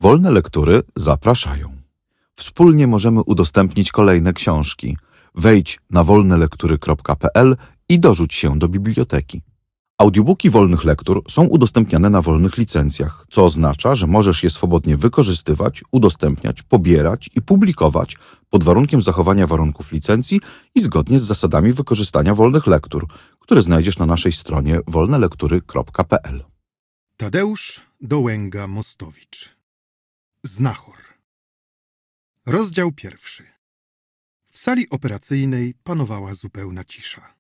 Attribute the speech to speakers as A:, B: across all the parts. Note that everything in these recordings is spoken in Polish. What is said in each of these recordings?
A: Wolne lektury zapraszają. Wspólnie możemy udostępnić kolejne książki. Wejdź na wolnelektury.pl i dorzuć się do biblioteki. Audiobooki wolnych lektur są udostępniane na wolnych licencjach, co oznacza, że możesz je swobodnie wykorzystywać, udostępniać, pobierać i publikować pod warunkiem zachowania warunków licencji i zgodnie z zasadami wykorzystania wolnych lektur, które znajdziesz na naszej stronie wolnelektury.pl.
B: Tadeusz Dołęga-Mostowicz. Znachor. Rozdział 1. W sali operacyjnej panowała zupełna cisza.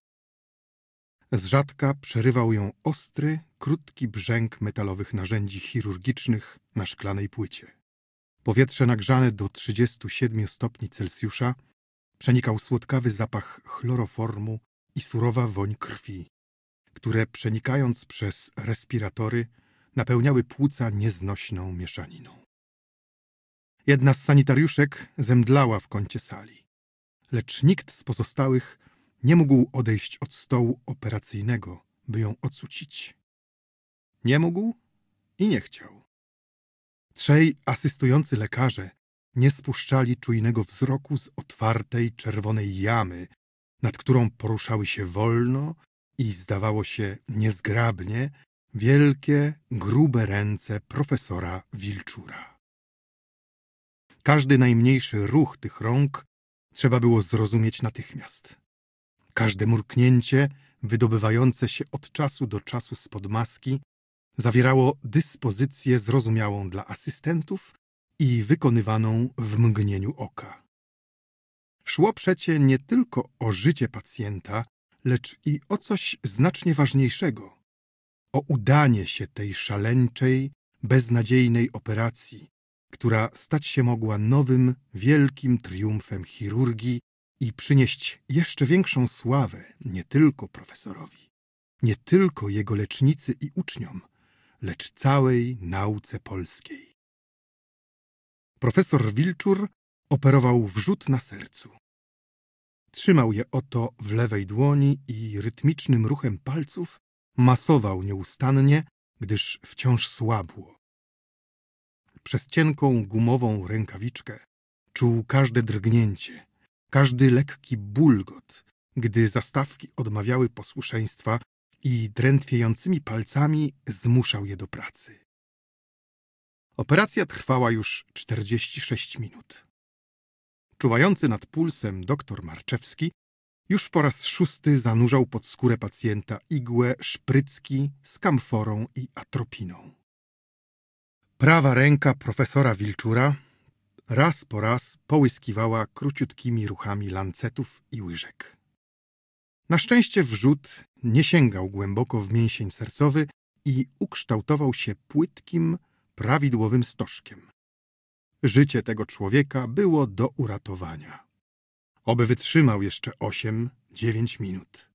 B: Zrzadka przerywał ją ostry, krótki brzęk metalowych narzędzi chirurgicznych na szklanej płycie. Powietrze nagrzane do 37 stopni Celsjusza przenikał słodkawy zapach chloroformu i surowa woń krwi, które przenikając przez respiratory napełniały płuca nieznośną mieszaniną. Jedna z sanitariuszek zemdlała w kącie sali, lecz nikt z pozostałych nie mógł odejść od stołu operacyjnego, by ją ocucić. Nie mógł i nie chciał. Trzej asystujący lekarze nie spuszczali czujnego wzroku z otwartej, czerwonej jamy, nad którą poruszały się wolno i, zdawało się, niezgrabnie wielkie, grube ręce profesora Wilczura. Każdy najmniejszy ruch tych rąk trzeba było zrozumieć natychmiast. Każde mruknięcie, wydobywające się od czasu do czasu spod maski, zawierało dyspozycję zrozumiałą dla asystentów i wykonywaną w mgnieniu oka. Szło przecie nie tylko o życie pacjenta, lecz i o coś znacznie ważniejszego, o udanie się tej szaleńczej, beznadziejnej operacji, która stać się mogła nowym, wielkim triumfem chirurgii i przynieść jeszcze większą sławę nie tylko profesorowi, nie tylko jego lecznicy i uczniom, lecz całej nauce polskiej. Profesor Wilczur operował wrzód na sercu. Trzymał je oto w lewej dłoni i rytmicznym ruchem palców masował nieustannie, gdyż wciąż słabło. Przez cienką, gumową rękawiczkę czuł każde drgnięcie, każdy lekki bulgot, gdy zastawki odmawiały posłuszeństwa i drętwiejącymi palcami zmuszał je do pracy. Operacja trwała już 46 minut. Czuwający nad pulsem doktor Marczewski już po raz 6 zanurzał pod skórę pacjenta igłę szprycki z kamforą i atropiną. Prawa ręka profesora Wilczura raz po raz połyskiwała króciutkimi ruchami lancetów i łyżek. Na szczęście wrzód nie sięgał głęboko w mięsień sercowy i ukształtował się płytkim, prawidłowym stożkiem. Życie tego człowieka było do uratowania. Oby wytrzymał jeszcze 8-9 minut.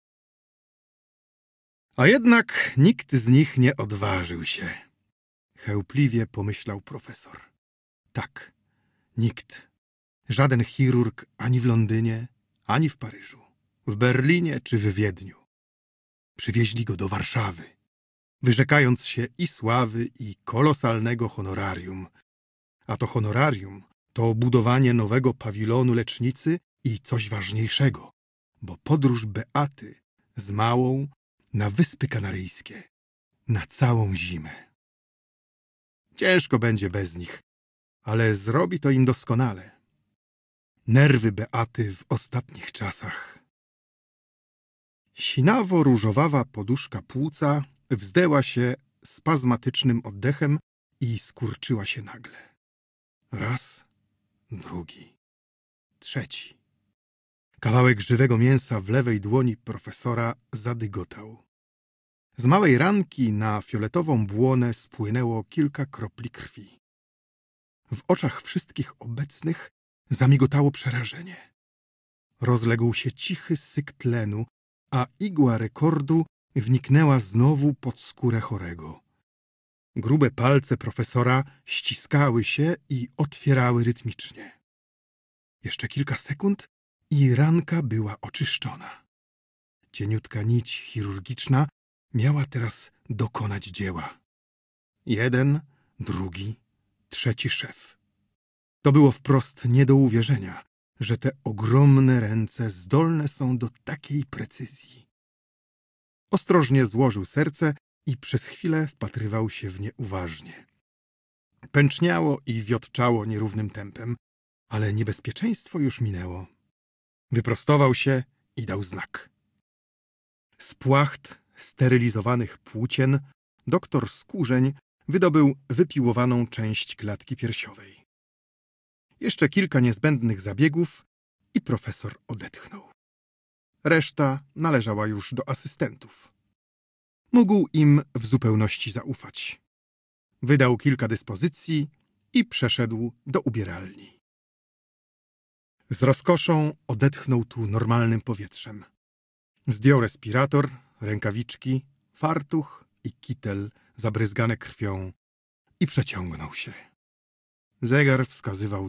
B: A jednak nikt z nich nie odważył się. Chełpliwie pomyślał profesor. Tak, nikt. Żaden chirurg ani w Londynie, ani w Paryżu, w Berlinie czy w Wiedniu. Przywieźli go do Warszawy, wyrzekając się i sławy, i kolosalnego honorarium. A to honorarium to budowanie nowego pawilonu lecznicy i coś ważniejszego, bo podróż Beaty z małą na Wyspy Kanaryjskie na całą zimę. Ciężko będzie bez nich, ale zrobi to im doskonale. Nerwy Beaty w ostatnich czasach. Sinawo-różowawa poduszka płuca wzdęła się spazmatycznym oddechem i skurczyła się nagle. Raz, drugi, trzeci. Kawałek żywego mięsa w lewej dłoni profesora zadygotał. Z małej ranki na fioletową błonę spłynęło kilka kropli krwi. W oczach wszystkich obecnych zamigotało przerażenie. Rozległ się cichy syk tlenu, a igła rekordu wniknęła znowu pod skórę chorego. Grube palce profesora ściskały się i otwierały rytmicznie. Jeszcze kilka sekund i ranka była oczyszczona. Cieniutka nić chirurgiczna miała teraz dokonać dzieła. Jeden, drugi, trzeci szef. To było wprost nie do uwierzenia, że te ogromne ręce zdolne są do takiej precyzji. Ostrożnie złożył serce i przez chwilę wpatrywał się w nie uważnie. Pęczniało i wiotczało nierównym tempem, ale niebezpieczeństwo już minęło. Wyprostował się i dał znak. Z płacht sterylizowanych płócien doktor Skórzeń wydobył wypiłowaną część klatki piersiowej. Jeszcze kilka niezbędnych zabiegów i profesor odetchnął. Reszta należała już do asystentów. Mógł im w zupełności zaufać. Wydał kilka dyspozycji i przeszedł do ubieralni. Z rozkoszą odetchnął tu normalnym powietrzem. Zdjął respirator, rękawiczki, fartuch i kitel zabryzgane krwią i przeciągnął się. Zegar wskazywał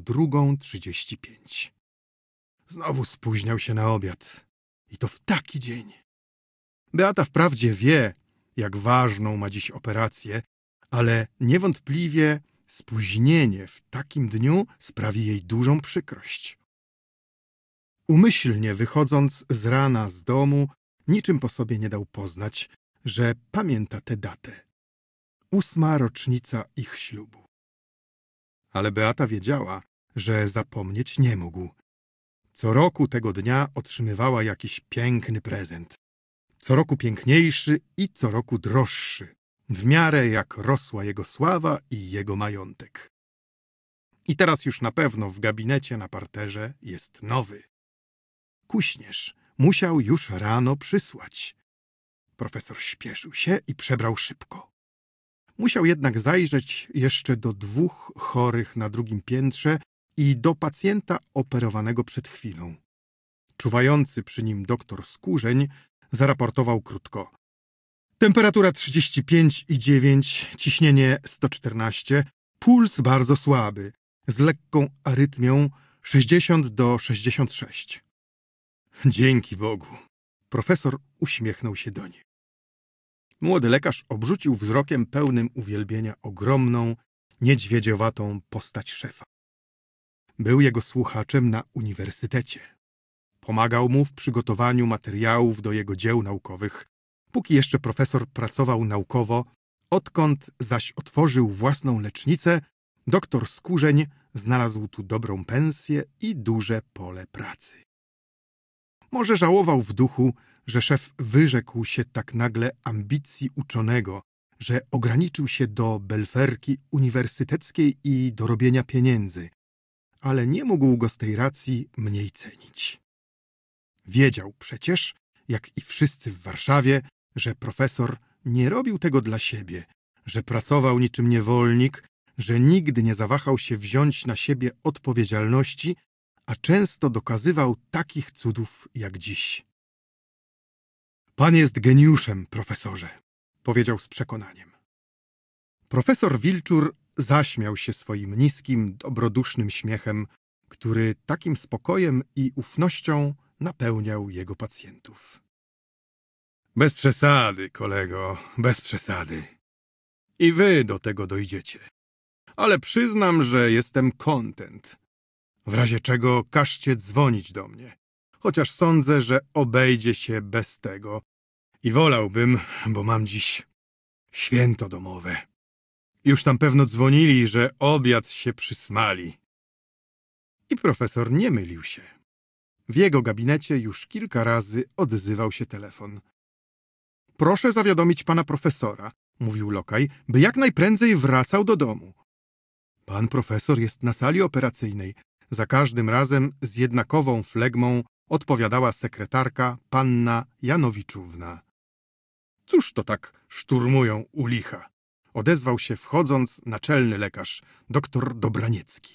B: 2:35. Znowu spóźniał się na obiad. I to w taki dzień. Beata wprawdzie wie, jak ważną ma dziś operację, ale niewątpliwie spóźnienie w takim dniu sprawi jej dużą przykrość. Umyślnie wychodząc z rana z domu, niczym po sobie nie dał poznać, że pamięta tę datę. 8. rocznica ich ślubu. Ale Beata wiedziała, że zapomnieć nie mógł. Co roku tego dnia otrzymywała jakiś piękny prezent. Co roku piękniejszy i co roku droższy, w miarę jak rosła jego sława i jego majątek. I teraz już na pewno w gabinecie na parterze jest nowy. Kuśnierz musiał już rano przysłać. Profesor śpieszył się i przebrał szybko. Musiał jednak zajrzeć jeszcze do 2 chorych na drugim piętrze i do pacjenta operowanego przed chwilą. Czuwający przy nim doktor Skórzeń zaraportował krótko. Temperatura 35,9, ciśnienie 114, puls bardzo słaby, z lekką arytmią 60 do 66. Dzięki Bogu. Profesor uśmiechnął się doń. Młody lekarz obrzucił wzrokiem pełnym uwielbienia ogromną, niedźwiedziowatą postać szefa. Był jego słuchaczem na uniwersytecie. Pomagał mu w przygotowaniu materiałów do jego dzieł naukowych, póki jeszcze profesor pracował naukowo, odkąd zaś otworzył własną lecznicę, doktor Skórzeń znalazł tu dobrą pensję i duże pole pracy. Może żałował w duchu, że szef wyrzekł się tak nagle ambicji uczonego, że ograniczył się do belferki uniwersyteckiej i do robienia pieniędzy, ale nie mógł go z tej racji mniej cenić. Wiedział przecież, jak i wszyscy w Warszawie, że profesor nie robił tego dla siebie, że pracował niczym niewolnik, że nigdy nie zawahał się wziąć na siebie odpowiedzialności, a często dokazywał takich cudów jak dziś. Pan jest geniuszem, profesorze, powiedział z przekonaniem. Profesor Wilczur zaśmiał się swoim niskim, dobrodusznym śmiechem, który takim spokojem i ufnością napełniał jego pacjentów. Bez przesady, kolego, bez przesady. I wy do tego dojdziecie. Ale przyznam, że jestem kontent. W razie czego każcie dzwonić do mnie. Chociaż sądzę, że obejdzie się bez tego. I wolałbym, bo mam dziś święto domowe. Już tam pewno dzwonili, że obiad się przysmali. I profesor nie mylił się. W jego gabinecie już kilka razy odzywał się telefon. Proszę zawiadomić pana profesora, mówił lokaj, by jak najprędzej wracał do domu. Pan profesor jest na sali operacyjnej. Za każdym razem z jednakową flegmą odpowiadała sekretarka panna Janowiczówna. Cóż to tak szturmują u licha? Odezwał się wchodząc naczelny lekarz, doktor Dobraniecki.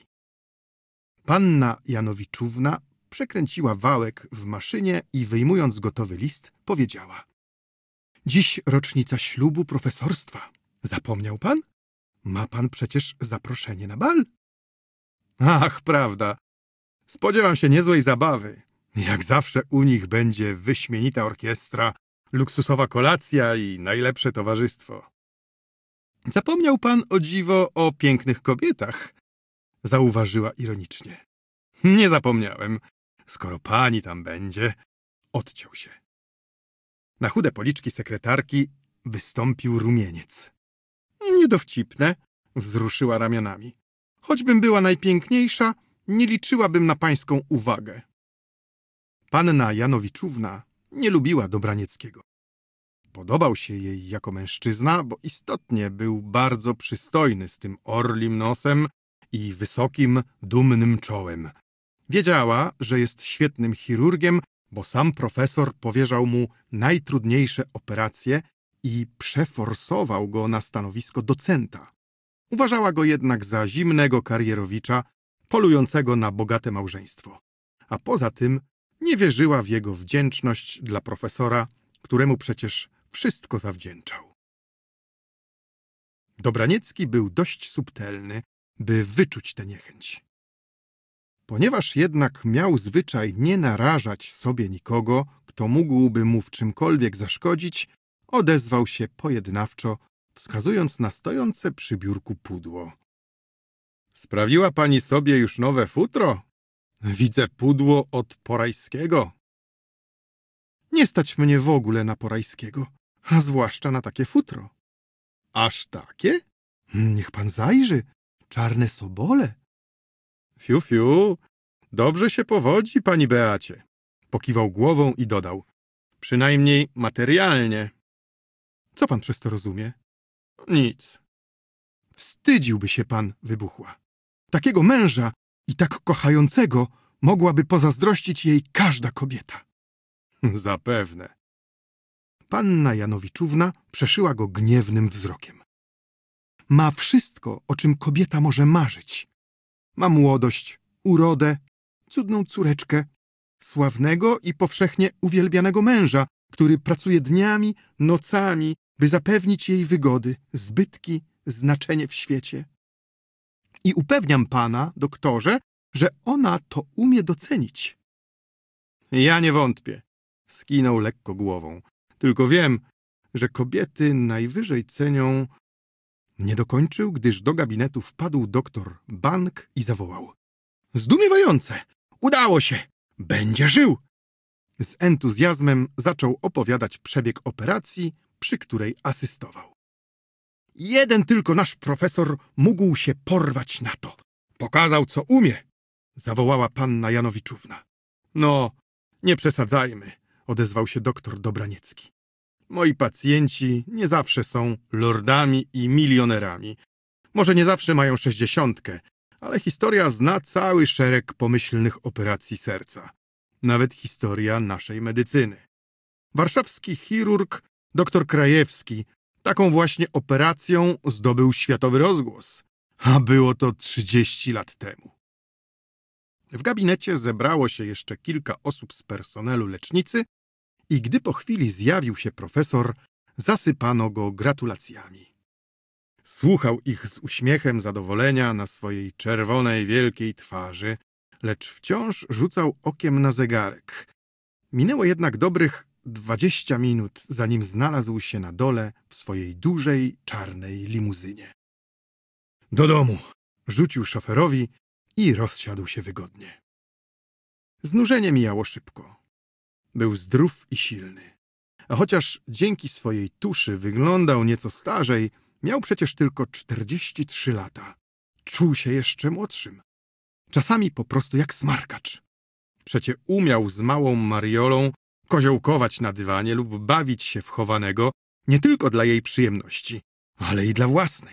B: Panna Janowiczówna przekręciła wałek w maszynie i wyjmując gotowy list, powiedziała: dziś rocznica ślubu profesorstwa. Zapomniał pan? Ma pan przecież zaproszenie na bal. Ach, prawda. Spodziewam się niezłej zabawy. Jak zawsze u nich będzie wyśmienita orkiestra, luksusowa kolacja i najlepsze towarzystwo. Zapomniał pan, o dziwo, o pięknych kobietach, zauważyła ironicznie. Nie zapomniałem. Skoro pani tam będzie, odciął się. Na chude policzki sekretarki wystąpił rumieniec. Niedowcipne, wzruszyła ramionami. Choćbym była najpiękniejsza, nie liczyłabym na pańską uwagę. Panna Janowiczówna nie lubiła Dobranieckiego. Podobał się jej jako mężczyzna, bo istotnie był bardzo przystojny z tym orlim nosem i wysokim, dumnym czołem. Wiedziała, że jest świetnym chirurgiem, bo sam profesor powierzał mu najtrudniejsze operacje i przeforsował go na stanowisko docenta. Uważała go jednak za zimnego karierowicza, polującego na bogate małżeństwo. A poza tym nie wierzyła w jego wdzięczność dla profesora, któremu przecież wszystko zawdzięczał. Dobraniecki był dość subtelny, by wyczuć tę niechęć. Ponieważ jednak miał zwyczaj nie narażać sobie nikogo, kto mógłby mu w czymkolwiek zaszkodzić, odezwał się pojednawczo, wskazując na stojące przy biurku pudło. Sprawiła pani sobie już nowe futro? Widzę pudło od Porajskiego. Nie stać mnie w ogóle na Porajskiego, a zwłaszcza na takie futro. Aż takie? Niech pan zajrzy. Czarne sobole. Fiu, fiu. Dobrze się powodzi, pani Beacie. Pokiwał głową i dodał. Przynajmniej materialnie. Co pan przez to rozumie? Nic. Wstydziłby się pan, wybuchła. Takiego męża i tak kochającego mogłaby pozazdrościć jej każda kobieta. Zapewne. Panna Janowiczówna przeszyła go gniewnym wzrokiem. Ma wszystko, o czym kobieta może marzyć. Ma młodość, urodę, cudną córeczkę, sławnego i powszechnie uwielbianego męża, który pracuje dniami, nocami, by zapewnić jej wygody, zbytki, znaczenie w świecie. I upewniam pana, doktorze, że ona to umie docenić. Ja nie wątpię, skinął lekko głową. Tylko wiem, że kobiety najwyżej cenią... Nie dokończył, gdyż do gabinetu wpadł doktor Bank i zawołał. Zdumiewające! Udało się! Będzie żył! Z entuzjazmem zaczął opowiadać przebieg operacji, przy której asystował. Jeden tylko nasz profesor mógł się porwać na to. Pokazał, co umie, zawołała panna Janowiczówna. No, nie przesadzajmy, odezwał się doktor Dobraniecki. Moi pacjenci nie zawsze są lordami i milionerami. Może nie zawsze mają 60, ale historia zna cały szereg pomyślnych operacji serca. Nawet historia naszej medycyny. Warszawski chirurg dr Krajewski taką właśnie operacją zdobył światowy rozgłos, a było to 30 lat temu. W gabinecie zebrało się jeszcze kilka osób z personelu lecznicy i gdy po chwili zjawił się profesor, zasypano go gratulacjami. Słuchał ich z uśmiechem zadowolenia na swojej czerwonej, wielkiej twarzy, lecz wciąż rzucał okiem na zegarek. Minęło jednak dobrych 20 minut, zanim znalazł się na dole w swojej dużej, czarnej limuzynie. Do domu! Rzucił szoferowi i rozsiadł się wygodnie. Znużenie mijało szybko. Był zdrów i silny. A chociaż dzięki swojej tuszy wyglądał nieco starzej, miał przecież tylko 43 lata. Czuł się jeszcze młodszym. Czasami po prostu jak smarkacz. Przecie umiał z małą Mariolą koziołkować na dywanie lub bawić się w chowanego nie tylko dla jej przyjemności, ale i dla własnej.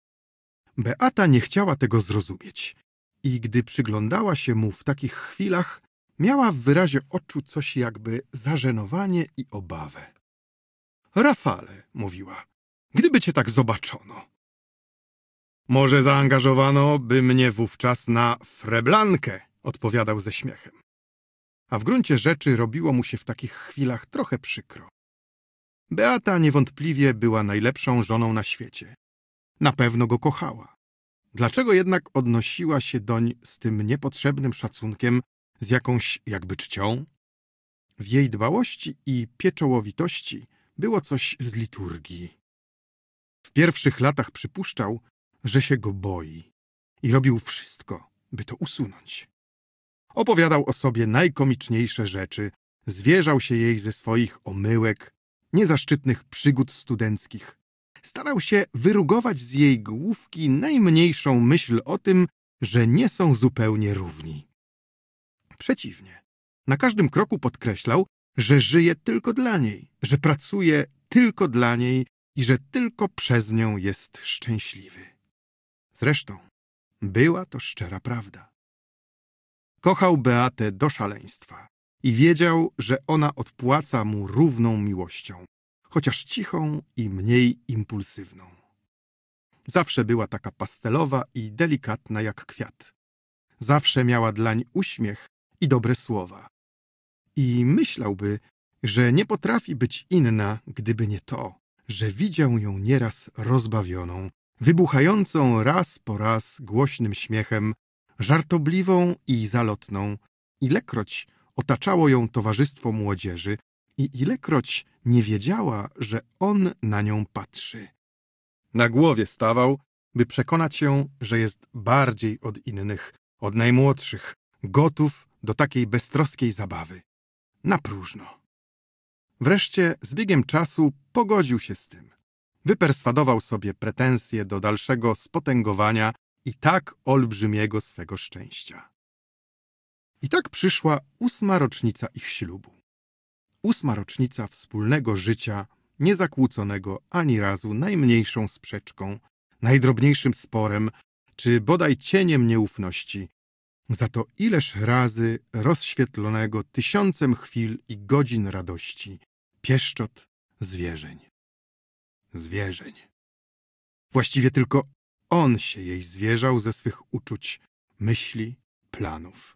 B: Beata nie chciała tego zrozumieć i gdy przyglądała się mu w takich chwilach, miała w wyrazie oczu coś jakby zażenowanie i obawę. Rafale, mówiła, gdyby cię tak zobaczono. Może zaangażowano by mnie wówczas na freblankę, odpowiadał ze śmiechem. A w gruncie rzeczy robiło mu się w takich chwilach trochę przykro. Beata niewątpliwie była najlepszą żoną na świecie. Na pewno go kochała. Dlaczego jednak odnosiła się doń z tym niepotrzebnym szacunkiem, z jakąś jakby czcią? W jej dbałości i pieczołowitości było coś z liturgii. W pierwszych latach przypuszczał, że się go boi i robił wszystko, by to usunąć. Opowiadał o sobie najkomiczniejsze rzeczy, zwierzał się jej ze swoich omyłek, niezaszczytnych przygód studenckich. Starał się wyrugować z jej główki najmniejszą myśl o tym, że nie są zupełnie równi. Przeciwnie, na każdym kroku podkreślał, że żyje tylko dla niej, że pracuje tylko dla niej i że tylko przez nią jest szczęśliwy. Zresztą była to szczera prawda. Kochał Beatę do szaleństwa i wiedział, że ona odpłaca mu równą miłością, chociaż cichą i mniej impulsywną. Zawsze była taka pastelowa i delikatna jak kwiat. Zawsze miała dlań uśmiech i dobre słowa. I myślałby, że nie potrafi być inna, gdyby nie to, że widział ją nieraz rozbawioną, wybuchającą raz po raz głośnym śmiechem, żartobliwą i zalotną, ilekroć otaczało ją towarzystwo młodzieży i ilekroć nie wiedziała, że on na nią patrzy. Na głowie stawał, by przekonać się, że jest bardziej od innych, od najmłodszych, gotów do takiej beztroskiej zabawy. Na próżno. Wreszcie z biegiem czasu pogodził się z tym. Wyperswadował sobie pretensje do dalszego spotęgowania i tak olbrzymiego swego szczęścia. I tak przyszła 8. rocznica ich ślubu. 8. rocznica wspólnego życia, niezakłóconego ani razu najmniejszą sprzeczką, najdrobniejszym sporem, czy bodaj cieniem nieufności. Za to ileż razy rozświetlonego 1000 chwil i godzin radości, pieszczot, zwierzeń. Zwierzeń. Właściwie tylko on się jej zwierzał ze swych uczuć, myśli, planów.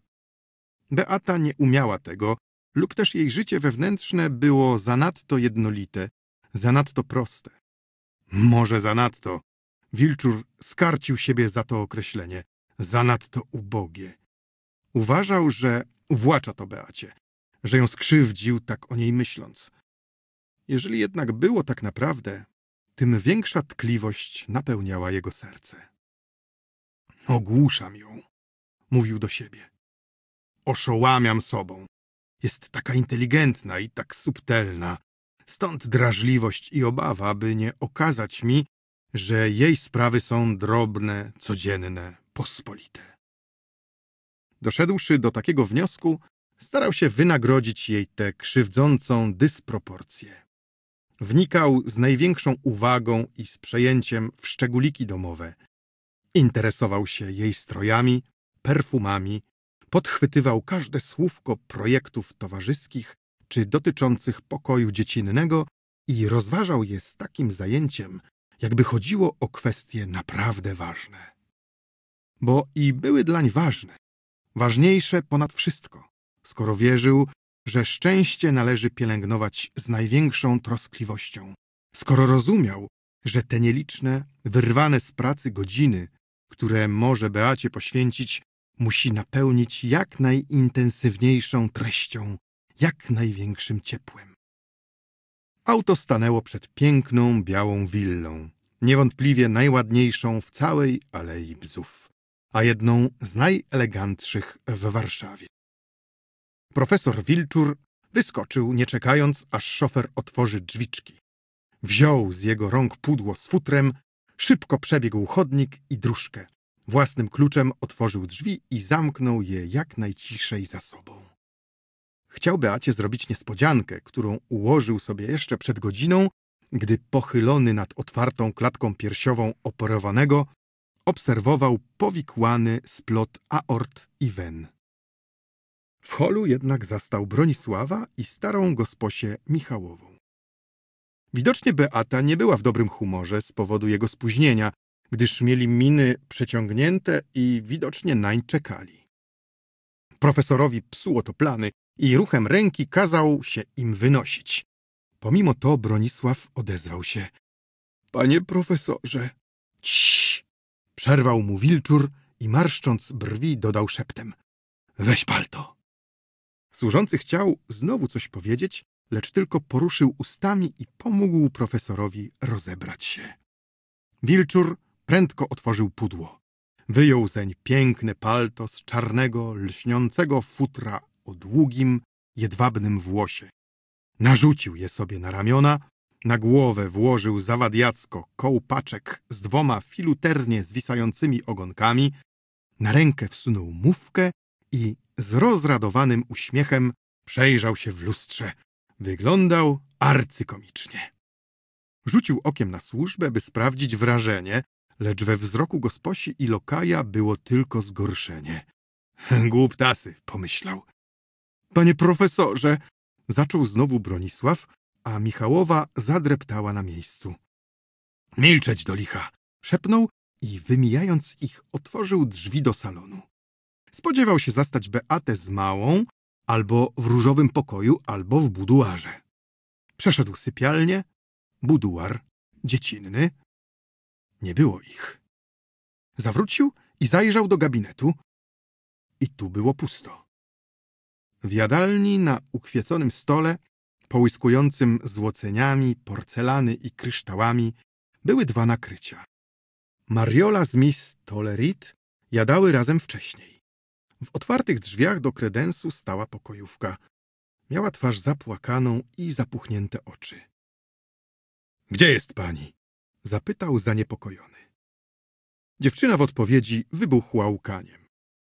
B: Beata nie umiała tego, lub też jej życie wewnętrzne było zanadto jednolite, zanadto proste. Może zanadto. Wilczur skarcił siebie za to określenie. Zanadto ubogie. Uważał, że uwłacza to Beacie, że ją skrzywdził, tak o niej myśląc. Jeżeli jednak było tak naprawdę, tym większa tkliwość napełniała jego serce. Ogłuszam ją, mówił do siebie. Oszołamiam sobą. Jest taka inteligentna i tak subtelna. Stąd drażliwość i obawa, by nie okazać mi, że jej sprawy są drobne, codzienne, pospolite. Doszedłszy do takiego wniosku, starał się wynagrodzić jej tę krzywdzącą dysproporcję. Wnikał z największą uwagą i z przejęciem w szczególiki domowe. Interesował się jej strojami, perfumami, podchwytywał każde słówko projektów towarzyskich czy dotyczących pokoju dziecinnego i rozważał je z takim zajęciem, jakby chodziło o kwestie naprawdę ważne. Bo i były dlań ważne, ważniejsze ponad wszystko, skoro wierzył, że szczęście należy pielęgnować z największą troskliwością, skoro rozumiał, że te nieliczne, wyrwane z pracy godziny, które może Beacie poświęcić, musi napełnić jak najintensywniejszą treścią, jak największym ciepłem. Auto stanęło przed piękną, białą willą, niewątpliwie najładniejszą w całej Alei Bzów, a jedną z najelegantszych w Warszawie. Profesor Wilczur wyskoczył, nie czekając, aż szofer otworzy drzwiczki. Wziął z jego rąk pudło z futrem, szybko przebiegł chodnik i dróżkę. Własnym kluczem otworzył drzwi i zamknął je jak najciszej za sobą. Chciał Beacie zrobić niespodziankę, którą ułożył sobie jeszcze przed godziną, gdy pochylony nad otwartą klatką piersiową operowanego obserwował powikłany splot aort i wen. W holu jednak zastał Bronisława i starą gosposię Michałową. Widocznie Beata nie była w dobrym humorze z powodu jego spóźnienia, gdyż mieli miny przeciągnięte i widocznie nań czekali. Profesorowi psuło to plany i ruchem ręki kazał się im wynosić. Pomimo to Bronisław odezwał się. — Panie profesorze! — Ciii! — przerwał mu Wilczur i marszcząc brwi dodał szeptem. — Weź palto! Służący chciał znowu coś powiedzieć, lecz tylko poruszył ustami i pomógł profesorowi rozebrać się. Wilczur prędko otworzył pudło. Wyjął zeń piękne palto z czarnego, lśniącego futra o długim, jedwabnym włosie. Narzucił je sobie na ramiona, na głowę włożył zawadiacko kołpaczek z 2 filuternie zwisającymi ogonkami, na rękę wsunął mufkę i z rozradowanym uśmiechem przejrzał się w lustrze. Wyglądał arcykomicznie. Rzucił okiem na służbę, by sprawdzić wrażenie, lecz we wzroku gosposi i lokaja było tylko zgorszenie. Głuptasy, pomyślał. Panie profesorze, zaczął znowu Bronisław, a Michałowa zadreptała na miejscu. Milczeć do licha, szepnął i wymijając ich otworzył drzwi do salonu. Spodziewał się zastać Beatę z Małą albo w różowym pokoju, albo w buduarze. Przeszedł sypialnię, buduar, dziecinny. Nie było ich. Zawrócił i zajrzał do gabinetu. I tu było pusto. W jadalni na uchwieconym stole, połyskującym złoceniami, porcelany i kryształami, były 2 nakrycia. Mariola z Miss Tolerit jadały razem wcześniej. W otwartych drzwiach do kredensu stała pokojówka. Miała twarz zapłakaną i zapuchnięte oczy. — Gdzie jest pani? — zapytał zaniepokojony. Dziewczyna w odpowiedzi wybuchła łkaniem.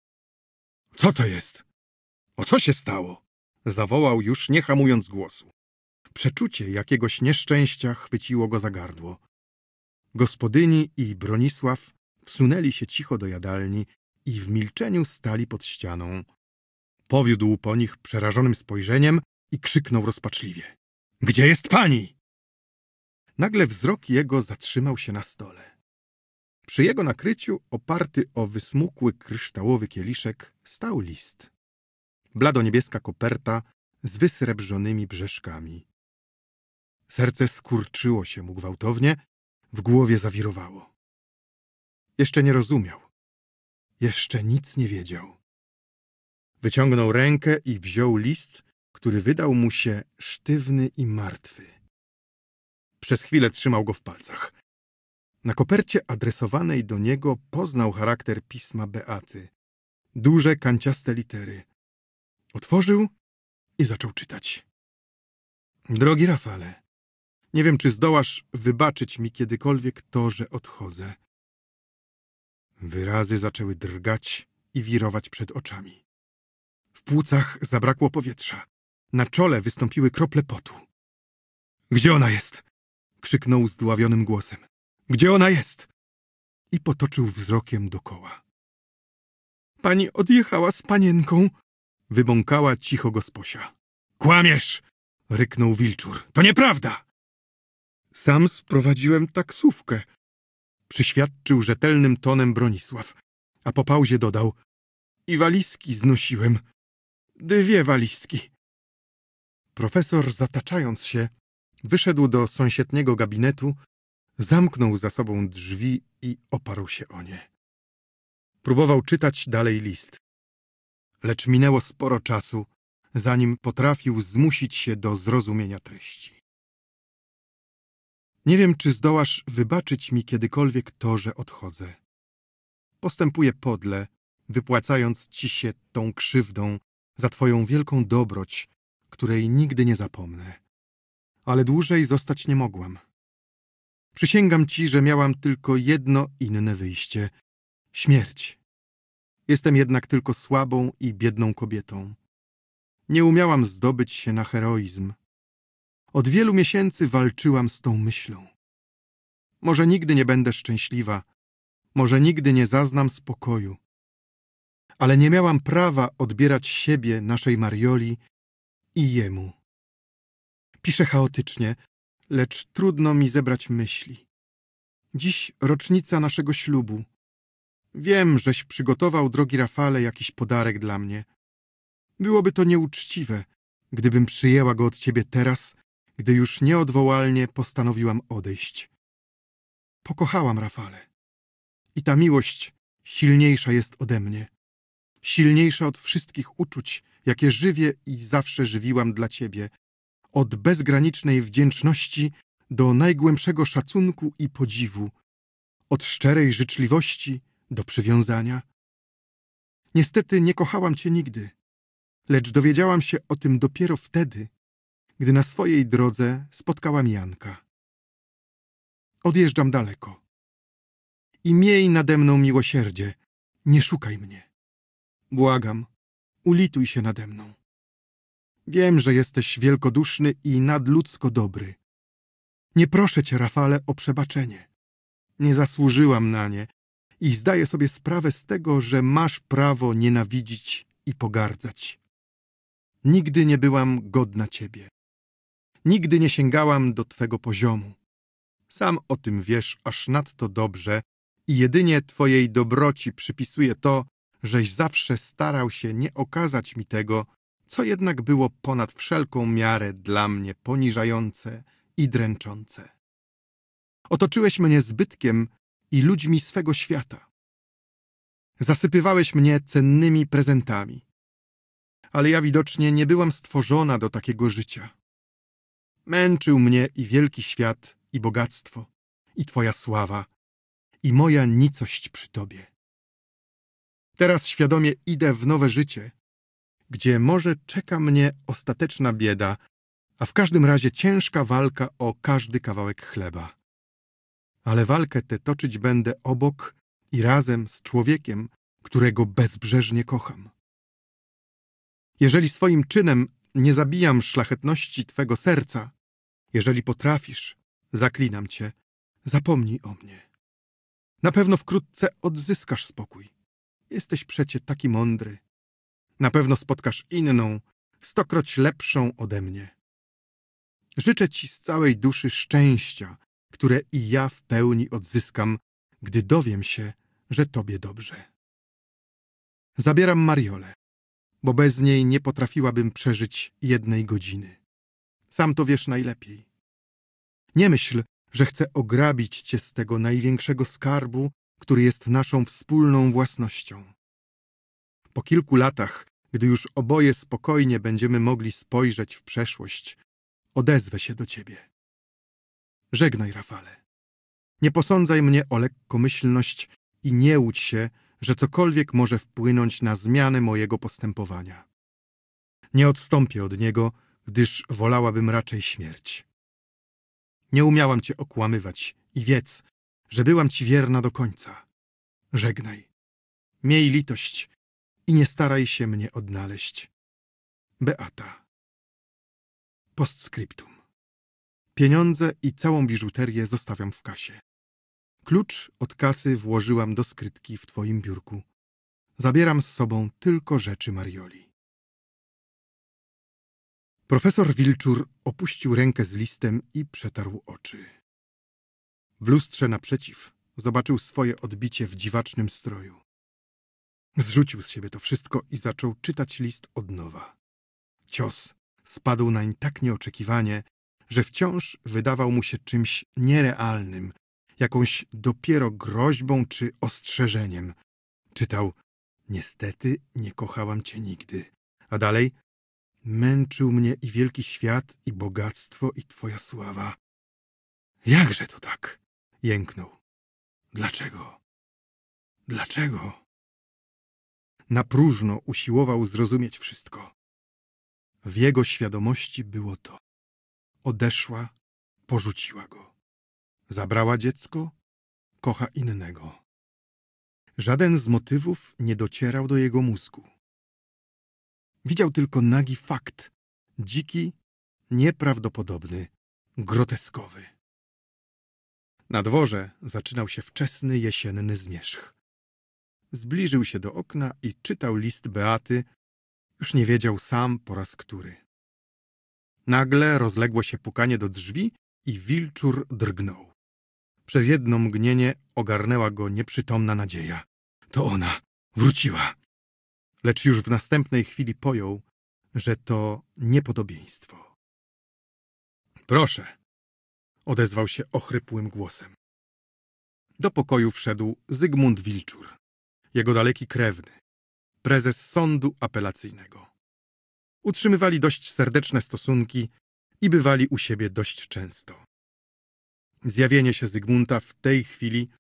B: — Co to jest? O co się stało? — zawołał już nie hamując głosu. Przeczucie jakiegoś nieszczęścia chwyciło go za gardło. Gospodyni i Bronisław wsunęli się cicho do jadalni i w milczeniu stali pod ścianą. Powiódł po nich przerażonym spojrzeniem i krzyknął rozpaczliwie. — Gdzie jest pani? Nagle wzrok jego zatrzymał się na stole. Przy jego nakryciu, oparty o wysmukły kryształowy kieliszek, stał list. Bladoniebieska koperta z wysrebrzonymi brzeszkami. Serce skurczyło się mu gwałtownie, w głowie zawirowało. Jeszcze nie rozumiał. Jeszcze nic nie wiedział. Wyciągnął rękę i wziął list, który wydał mu się sztywny i martwy. Przez chwilę trzymał go w palcach. Na kopercie adresowanej do niego poznał charakter pisma Beaty. Duże, kanciaste litery. Otworzył i zaczął czytać. Drogi Rafale, nie wiem, czy zdołasz wybaczyć mi kiedykolwiek to, że odchodzę. Wyrazy zaczęły drgać i wirować przed oczami. W płucach zabrakło powietrza. Na czole wystąpiły krople potu. Gdzie ona jest? Krzyknął zdławionym głosem. Gdzie ona jest? I potoczył wzrokiem dokoła. Pani odjechała z panienką, wybąkała cicho gosposia. Kłamiesz! Ryknął Wilczur. To nieprawda! Sam sprowadziłem taksówkę, przyświadczył rzetelnym tonem Bronisław, a po pauzie dodał. I walizki znosiłem. 2 walizki. Profesor, zataczając się, wyszedł do sąsiedniego gabinetu, zamknął za sobą drzwi i oparł się o nie. Próbował czytać dalej list. Lecz minęło sporo czasu, zanim potrafił zmusić się do zrozumienia treści. Nie wiem, czy zdołasz wybaczyć mi kiedykolwiek to, że odchodzę. Postępuję podle, wypłacając ci się tą krzywdą za twoją wielką dobroć, której nigdy nie zapomnę. Ale dłużej zostać nie mogłam. Przysięgam ci, że miałam tylko jedno inne wyjście – śmierć. Jestem jednak tylko słabą i biedną kobietą. Nie umiałam zdobyć się na heroizm. Od wielu miesięcy walczyłam z tą myślą. Może nigdy nie będę szczęśliwa, może nigdy nie zaznam spokoju. Ale nie miałam prawa odbierać siebie naszej Marioli i jemu. Piszę chaotycznie, lecz trudno mi zebrać myśli. Dziś rocznica naszego ślubu. Wiem, żeś przygotował, drogi Rafale, jakiś podarek dla mnie. Byłoby to nieuczciwe, gdybym przyjęła go od ciebie teraz, gdy już nieodwołalnie postanowiłam odejść. Pokochałam Rafale. I ta miłość silniejsza jest ode mnie. Silniejsza od wszystkich uczuć, jakie żywię i zawsze żywiłam dla ciebie. Od bezgranicznej wdzięczności do najgłębszego szacunku i podziwu. od szczerej życzliwości do przywiązania. Niestety nie kochałam cię nigdy, lecz dowiedziałam się o tym dopiero wtedy, gdy na swojej drodze spotkałam Janka. Odjeżdżam daleko. I miej nade mną miłosierdzie, nie szukaj mnie. Błagam, ulituj się nade mną. Wiem, że jesteś wielkoduszny i nadludzko dobry. Nie proszę cię, Rafale, o przebaczenie. Nie zasłużyłam na nie i zdaję sobie sprawę z tego, że masz prawo nienawidzić i pogardzać. Nigdy nie byłam godna ciebie. Nigdy nie sięgałam do twego poziomu. Sam o tym wiesz aż nadto dobrze i jedynie twojej dobroci przypisuję to, żeś zawsze starał się nie okazać mi tego, co jednak było ponad wszelką miarę dla mnie poniżające i dręczące. Otoczyłeś mnie zbytkiem i ludźmi swego świata. Zasypywałeś mnie cennymi prezentami. Ale ja widocznie nie byłam stworzona do takiego życia. Męczył mnie i wielki świat, i bogactwo, i twoja sława, i moja nicość przy tobie. Teraz świadomie idę w nowe życie, gdzie może czeka mnie ostateczna bieda, a w każdym razie ciężka walka o każdy kawałek chleba. Ale walkę tę toczyć będę obok i razem z człowiekiem, którego bezbrzeżnie kocham. Jeżeli swoim czynem nie zabijam szlachetności twego serca, jeżeli potrafisz, zaklinam cię, zapomnij o mnie. Na pewno wkrótce odzyskasz spokój. Jesteś przecie taki mądry. Na pewno spotkasz inną, stokroć lepszą ode mnie. Życzę ci z całej duszy szczęścia, które i ja w pełni odzyskam, gdy dowiem się, że tobie dobrze. Zabieram Mariolę, bo bez niej nie potrafiłabym przeżyć jednej godziny. Sam to wiesz najlepiej. Nie myśl, że chcę ograbić cię z tego największego skarbu, który jest naszą wspólną własnością. Po kilku latach, gdy już oboje spokojnie będziemy mogli spojrzeć w przeszłość, odezwę się do ciebie. Żegnaj, Rafale. Nie posądzaj mnie o lekkomyślność i nie łudź się, że cokolwiek może wpłynąć na zmianę mojego postępowania. Nie odstąpię od niego, gdyż wolałabym raczej śmierć. Nie umiałam cię okłamywać i wiedz, że byłam ci wierna do końca. Żegnaj. Miej litość i nie staraj się mnie odnaleźć. Beata. Postscriptum. Pieniądze i całą biżuterię zostawiam w kasie. Klucz od kasy włożyłam do skrytki w twoim biurku. Zabieram z sobą tylko rzeczy Marioli. Profesor Wilczur opuścił rękę z listem i przetarł oczy. W lustrze naprzeciw zobaczył swoje odbicie w dziwacznym stroju. Zrzucił z siebie to wszystko i zaczął czytać list od nowa. Cios spadł nań tak nieoczekiwanie, że wciąż wydawał mu się czymś nierealnym, jakąś dopiero groźbą czy ostrzeżeniem. Czytał: niestety nie kochałam cię nigdy. A dalej: męczył mnie i wielki świat, i bogactwo, i twoja sława. Jakże to tak? Jęknął. Dlaczego? Dlaczego? Na próżno usiłował zrozumieć wszystko. W jego świadomości było to. Odeszła, porzuciła go. Zabrała dziecko, kocha innego. Żaden z motywów nie docierał do jego mózgu. Widział tylko nagi fakt, dziki, nieprawdopodobny, groteskowy. Na dworze zaczynał się wczesny jesienny zmierzch. Zbliżył się do okna i czytał list Beaty, już nie wiedział sam po raz który. Nagle rozległo się pukanie do drzwi i Wilczur drgnął. Przez jedno mgnienie ogarnęła go nieprzytomna nadzieja. To ona, wróciła. Lecz już w następnej chwili pojął, że to niepodobieństwo. Proszę, odezwał się ochrypłym głosem. Do pokoju wszedł Zygmunt Wilczur, jego daleki krewny, prezes sądu apelacyjnego. Utrzymywali dość serdeczne stosunki i bywali u siebie dość często. Zjawienie się Zygmunta w tej chwili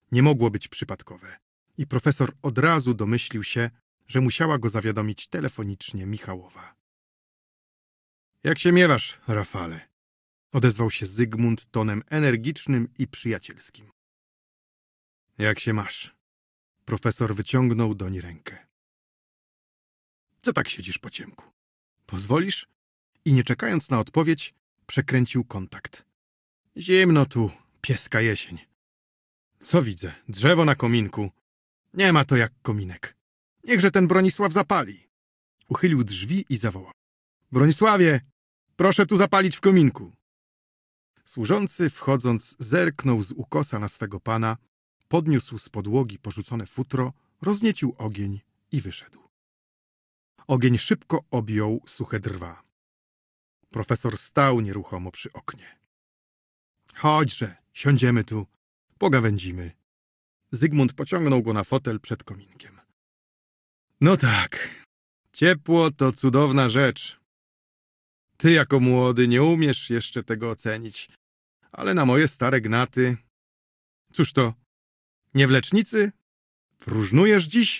B: nie mogło być przypadkowe i profesor od razu domyślił się, że musiała go zawiadomić telefonicznie Michałowa. Jak się miewasz, Rafale? Odezwał się Zygmunt tonem energicznym i przyjacielskim. Jak się masz? Profesor wyciągnął doń rękę. Co tak siedzisz po ciemku? Pozwolisz? I nie czekając na odpowiedź, przekręcił kontakt. Zimno tu, pieska jesień. Co widzę? Drzewo na kominku. Nie ma to jak kominek. Niechże ten Bronisław zapali. Uchylił drzwi i zawołał. Bronisławie, proszę tu zapalić w kominku. Służący, wchodząc, zerknął z ukosa na swego pana, podniósł z podłogi porzucone futro, rozniecił ogień i wyszedł. Ogień szybko objął suche drwa. Profesor stał nieruchomo przy oknie. Chodźże, siądziemy tu, pogawędzimy. Zygmunt pociągnął go na fotel przed kominkiem. No tak, ciepło to cudowna rzecz. Ty jako młody nie umiesz jeszcze tego ocenić, ale na moje stare gnaty... Cóż to, nie w lecznicy? Próżnujesz dziś?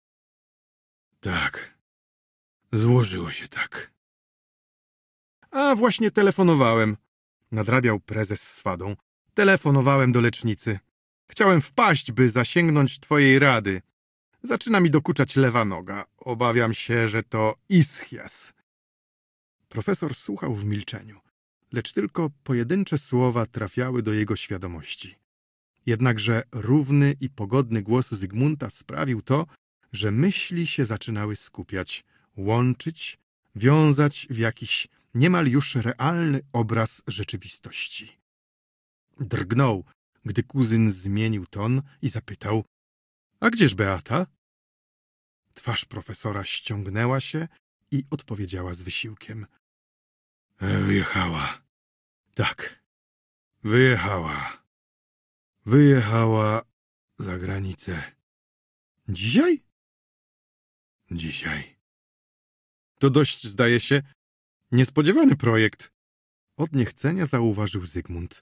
B: Tak, złożyło się tak. A właśnie telefonowałem, nadrabiał prezes swadą. Telefonowałem do lecznicy. Chciałem wpaść, by zasięgnąć twojej rady. Zaczyna mi dokuczać lewa noga. Obawiam się, że to ischias. Profesor słuchał w milczeniu, lecz tylko pojedyncze słowa trafiały do jego świadomości. Jednakże równy i pogodny głos Zygmunta sprawił to, że myśli się zaczynały skupiać, łączyć, wiązać w jakiś niemal już realny obraz rzeczywistości. Drgnął, gdy kuzyn zmienił ton i zapytał: a gdzież Beata? Twarz profesora ściągnęła się i odpowiedziała z wysiłkiem: wyjechała. Tak, wyjechała. Wyjechała za granicę. Dzisiaj? Dzisiaj. To dość, zdaje się, niespodziewany projekt. Od niechcenia zauważył Zygmunt.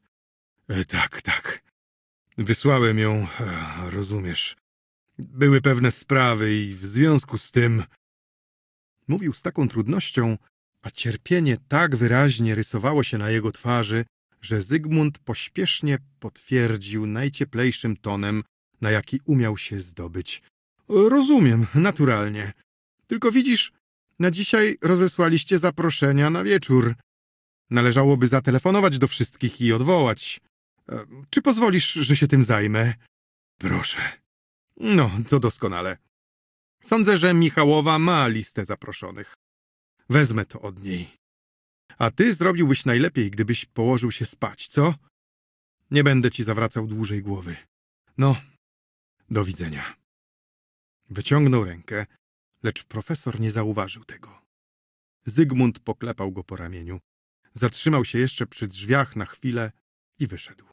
B: Tak. Wysłałem ją, rozumiesz. Były pewne sprawy i w związku z tym... Mówił z taką trudnością, a cierpienie tak wyraźnie rysowało się na jego twarzy, że Zygmunt pośpiesznie potwierdził najcieplejszym tonem, na jaki umiał się zdobyć. Rozumiem, naturalnie. Tylko widzisz, na dzisiaj rozesłaliście zaproszenia na wieczór. Należałoby zatelefonować do wszystkich i odwołać. Czy pozwolisz, że się tym zajmę? Proszę. No, to doskonale. Sądzę, że Michałowa ma listę zaproszonych. Wezmę to od niej. A ty zrobiłbyś najlepiej, gdybyś położył się spać, co? Nie będę ci zawracał dłużej głowy. No, do widzenia. Wyciągnął rękę, lecz profesor nie zauważył tego. Zygmunt poklepał go po ramieniu. Zatrzymał się jeszcze przy drzwiach na chwilę i wyszedł.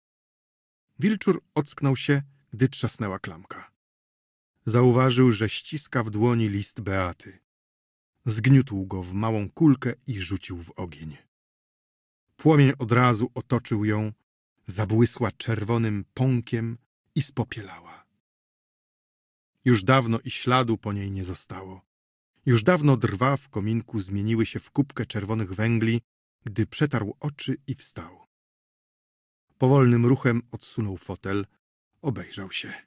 B: Wilczur ocknął się, gdy trzasnęła klamka. Zauważył, że ściska w dłoni list Beaty. Zgniótł go w małą kulkę i rzucił w ogień. Płomień od razu otoczył ją, zabłysła czerwonym pąkiem i spopielała. Już dawno i śladu po niej nie zostało. Już dawno drwa w kominku zmieniły się w kubkę czerwonych węgli, gdy przetarł oczy i wstał. Powolnym ruchem odsunął fotel, obejrzał się.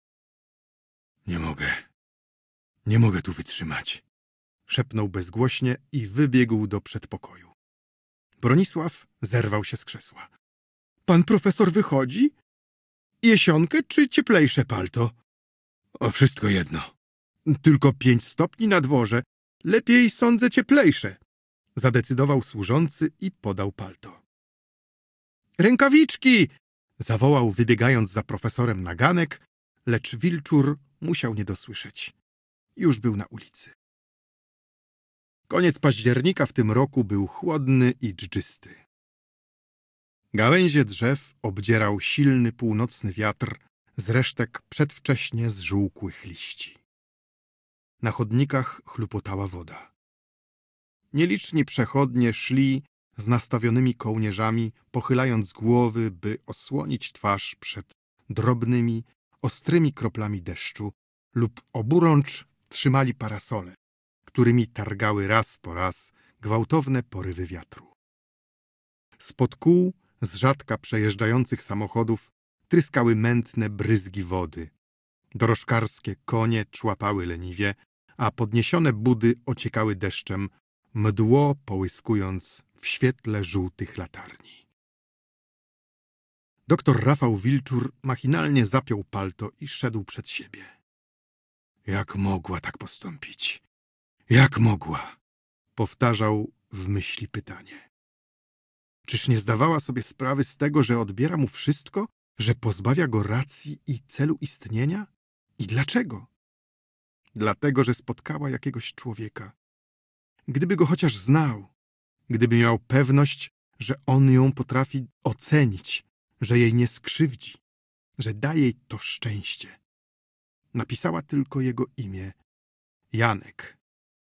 B: Nie mogę tu wytrzymać. Szepnął bezgłośnie i wybiegł do przedpokoju. Bronisław zerwał się z krzesła. Pan profesor wychodzi? Jesionkę czy cieplejsze palto? O, wszystko jedno. Tylko 5 stopni na dworze. Lepiej, sądzę, cieplejsze. Zadecydował służący i podał palto. Rękawiczki! Zawołał, wybiegając za profesorem na ganek, lecz Wilczur musiał nie dosłyszeć. Już był na ulicy. Koniec października w tym roku był chłodny i dżdżysty. Gałęzie drzew obdzierał silny północny wiatr z resztek przedwcześnie zżółkłych liści. Na chodnikach chlupotała woda. Nieliczni przechodnie szli z nastawionymi kołnierzami, pochylając głowy, by osłonić twarz przed drobnymi, ostrymi kroplami deszczu lub oburącz trzymali parasole, którymi targały raz po raz gwałtowne porywy wiatru. Spod kół z rzadka przejeżdżających samochodów tryskały mętne bryzgi wody. Dorożkarskie konie człapały leniwie, a podniesione budy ociekały deszczem, mdło połyskując w świetle żółtych latarni. Doktor Rafał Wilczur machinalnie zapiął palto i szedł przed siebie. Jak mogła tak postąpić? Jak mogła? Powtarzał w myśli pytanie. Czyż nie zdawała sobie sprawy z tego, że odbiera mu wszystko, że pozbawia go racji i celu istnienia? I dlaczego? Dlatego, że spotkała jakiegoś człowieka. Gdyby go chociaż znał, gdyby miał pewność, że on ją potrafi ocenić, że jej nie skrzywdzi, że da jej to szczęście. Napisała tylko jego imię – Janek.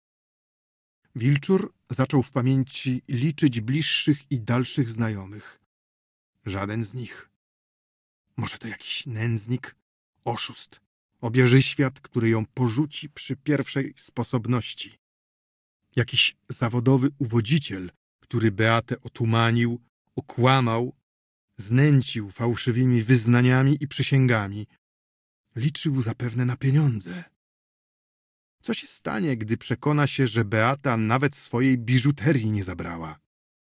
B: Wilczur zaczął w pamięci liczyć bliższych i dalszych znajomych. Żaden z nich. Może to jakiś nędznik, oszust, obieżyświat, który ją porzuci przy pierwszej sposobności. Jakiś zawodowy uwodziciel, który Beatę otumanił, okłamał, znęcił fałszywymi wyznaniami i przysięgami. Liczył zapewne na pieniądze. Co się stanie, gdy przekona się, że Beata nawet swojej biżuterii nie zabrała?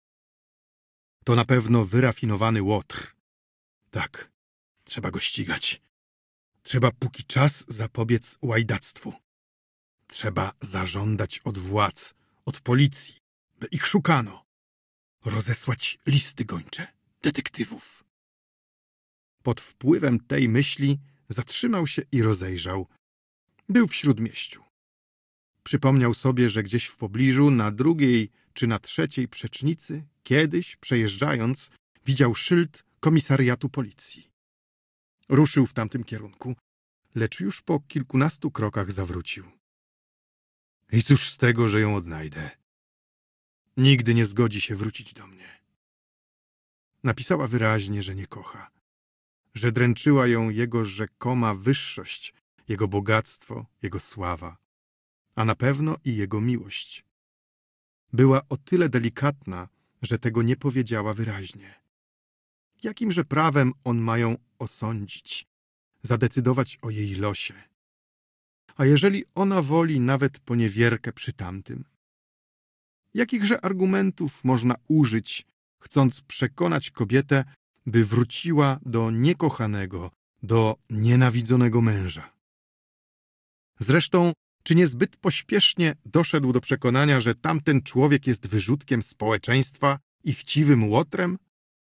B: To na pewno wyrafinowany łotr. Tak, trzeba go ścigać. Trzeba póki czas zapobiec łajdactwu. Trzeba zażądać od władz, od policji, by ich szukano. Rozesłać listy gończe, detektywów. Pod wpływem tej myśli zatrzymał się i rozejrzał. Był w śródmieściu. Przypomniał sobie, że gdzieś w pobliżu, na drugiej czy na trzeciej przecznicy, kiedyś, przejeżdżając, widział szyld komisariatu policji. Ruszył w tamtym kierunku, lecz już po kilkunastu krokach zawrócił. I cóż z tego, że ją odnajdę? Nigdy nie zgodzi się wrócić do mnie. Napisała wyraźnie, że nie kocha, że dręczyła ją jego rzekoma wyższość, jego bogactwo, jego sława, a na pewno i jego miłość. Była o tyle delikatna, że tego nie powiedziała wyraźnie. Jakimże prawem on ma ją osądzić, zadecydować o jej losie? A jeżeli ona woli nawet poniewierkę przy tamtym? Jakichże argumentów można użyć, chcąc przekonać kobietę, by wróciła do niekochanego, do nienawidzonego męża? Zresztą, czy niezbyt pośpiesznie doszedł do przekonania, że tamten człowiek jest wyrzutkiem społeczeństwa i chciwym łotrem?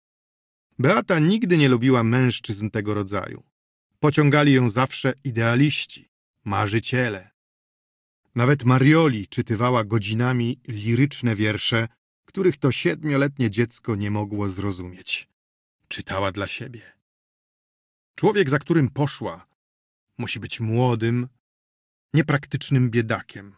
B: Beata nigdy nie lubiła mężczyzn tego rodzaju. Pociągali ją zawsze idealiści, marzyciele. Nawet Marioli czytywała godzinami liryczne wiersze, których to 7-letnie dziecko nie mogło zrozumieć. Czytała dla siebie. Człowiek, za którym poszła, musi być młodym, niepraktycznym biedakiem.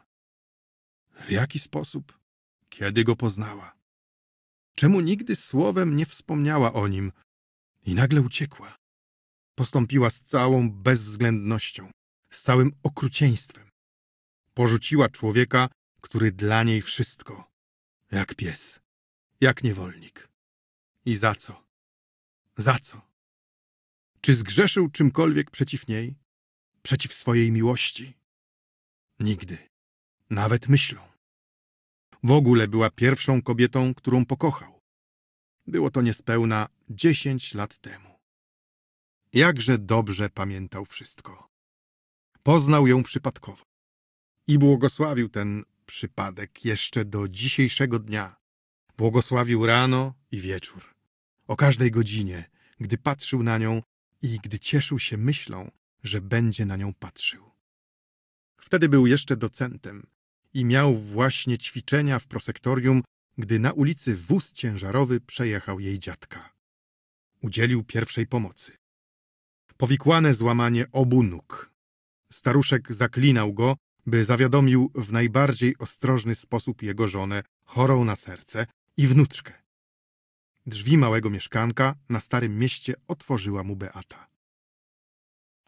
B: W jaki sposób? Kiedy go poznała? Czemu nigdy słowem nie wspomniała o nim i nagle uciekła? Postąpiła z całą bezwzględnością, z całym okrucieństwem. Porzuciła człowieka, który dla niej wszystko, jak pies, jak niewolnik. I za co? Za co? Czy zgrzeszył czymkolwiek przeciw niej? Przeciw swojej miłości? Nigdy. Nawet myślą. W ogóle była pierwszą kobietą, którą pokochał. Było to niespełna 10 lat temu. Jakże dobrze pamiętał wszystko. Poznał ją przypadkowo i błogosławił ten przypadek jeszcze do dzisiejszego dnia. Błogosławił rano i wieczór, o każdej godzinie, gdy patrzył na nią i gdy cieszył się myślą, że będzie na nią patrzył. Wtedy był jeszcze docentem i miał właśnie ćwiczenia w prosektorium, gdy na ulicy wóz ciężarowy przejechał jej dziadka. Udzielił pierwszej pomocy. Powikłane złamanie obu nóg. Staruszek zaklinał go, by zawiadomił w najbardziej ostrożny sposób jego żonę, chorą na serce, i wnuczkę. Drzwi małego mieszkanka na Starym Mieście otworzyła mu Beata.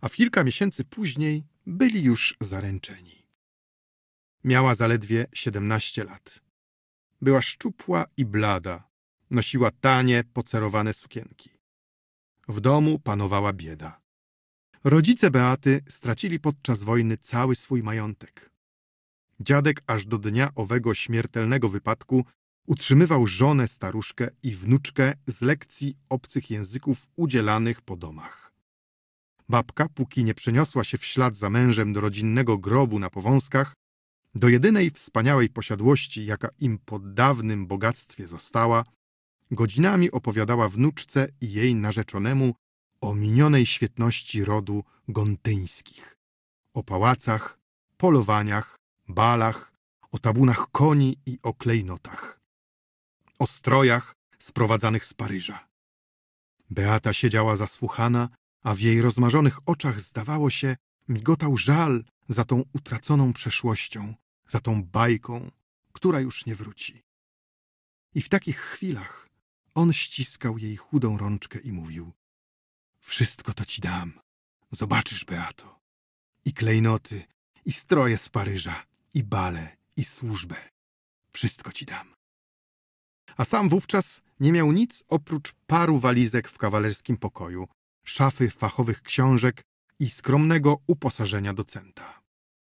B: a w kilka miesięcy później byli już zaręczeni. Miała zaledwie 17 lat. Była szczupła i blada, nosiła tanie, pocerowane sukienki. W domu panowała bieda. Rodzice Beaty stracili podczas wojny cały swój majątek. Dziadek aż do dnia owego śmiertelnego wypadku utrzymywał żonę staruszkę i wnuczkę z lekcji obcych języków udzielanych po domach. Babka, póki nie przeniosła się w ślad za mężem do rodzinnego grobu na Powązkach, do jedynej wspaniałej posiadłości, jaka im po dawnym bogactwie została, godzinami opowiadała wnuczce i jej narzeczonemu o minionej świetności rodu Gontyńskich, o pałacach, polowaniach, balach, o tabunach koni i o klejnotach, o strojach sprowadzanych z Paryża. Beata siedziała zasłuchana, a w jej rozmarzonych oczach, zdawało się, migotał żal za tą utraconą przeszłością, za tą bajką, która już nie wróci. I w takich chwilach on ściskał jej chudą rączkę i mówił: wszystko to ci dam, zobaczysz, Beato, i klejnoty, i stroje z Paryża, i bale, i służbę. Wszystko ci dam. A sam wówczas nie miał nic oprócz paru walizek w kawalerskim pokoju, szafy fachowych książek i skromnego uposażenia docenta.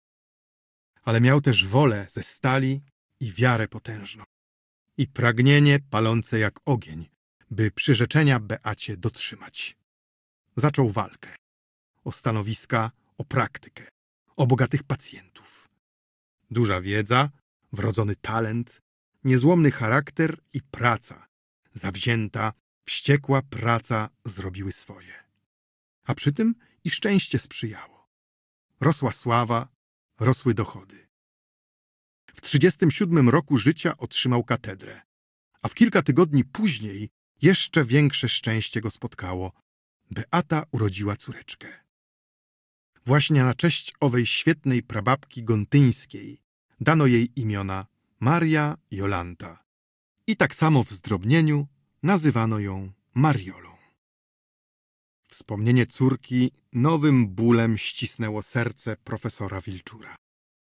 B: Ale miał też wolę ze stali i wiarę potężną, i pragnienie palące jak ogień, by przyrzeczenia Beacie dotrzymać. Zaczął walkę o stanowiska, o praktykę, o bogatych pacjentów. Duża wiedza, wrodzony talent, niezłomny charakter i praca, zawzięta, wściekła praca zrobiły swoje. A przy tym i szczęście sprzyjało. Rosła sława, rosły dochody. W 37 roku życia otrzymał katedrę, a w kilka tygodni później jeszcze większe szczęście go spotkało. Beata urodziła córeczkę. Właśnie na cześć owej świetnej prababki Gontyńskiej dano jej imiona Maria Jolanta i tak samo w zdrobnieniu nazywano ją Mariolą. Wspomnienie córki nowym bólem ścisnęło serce profesora Wilczura.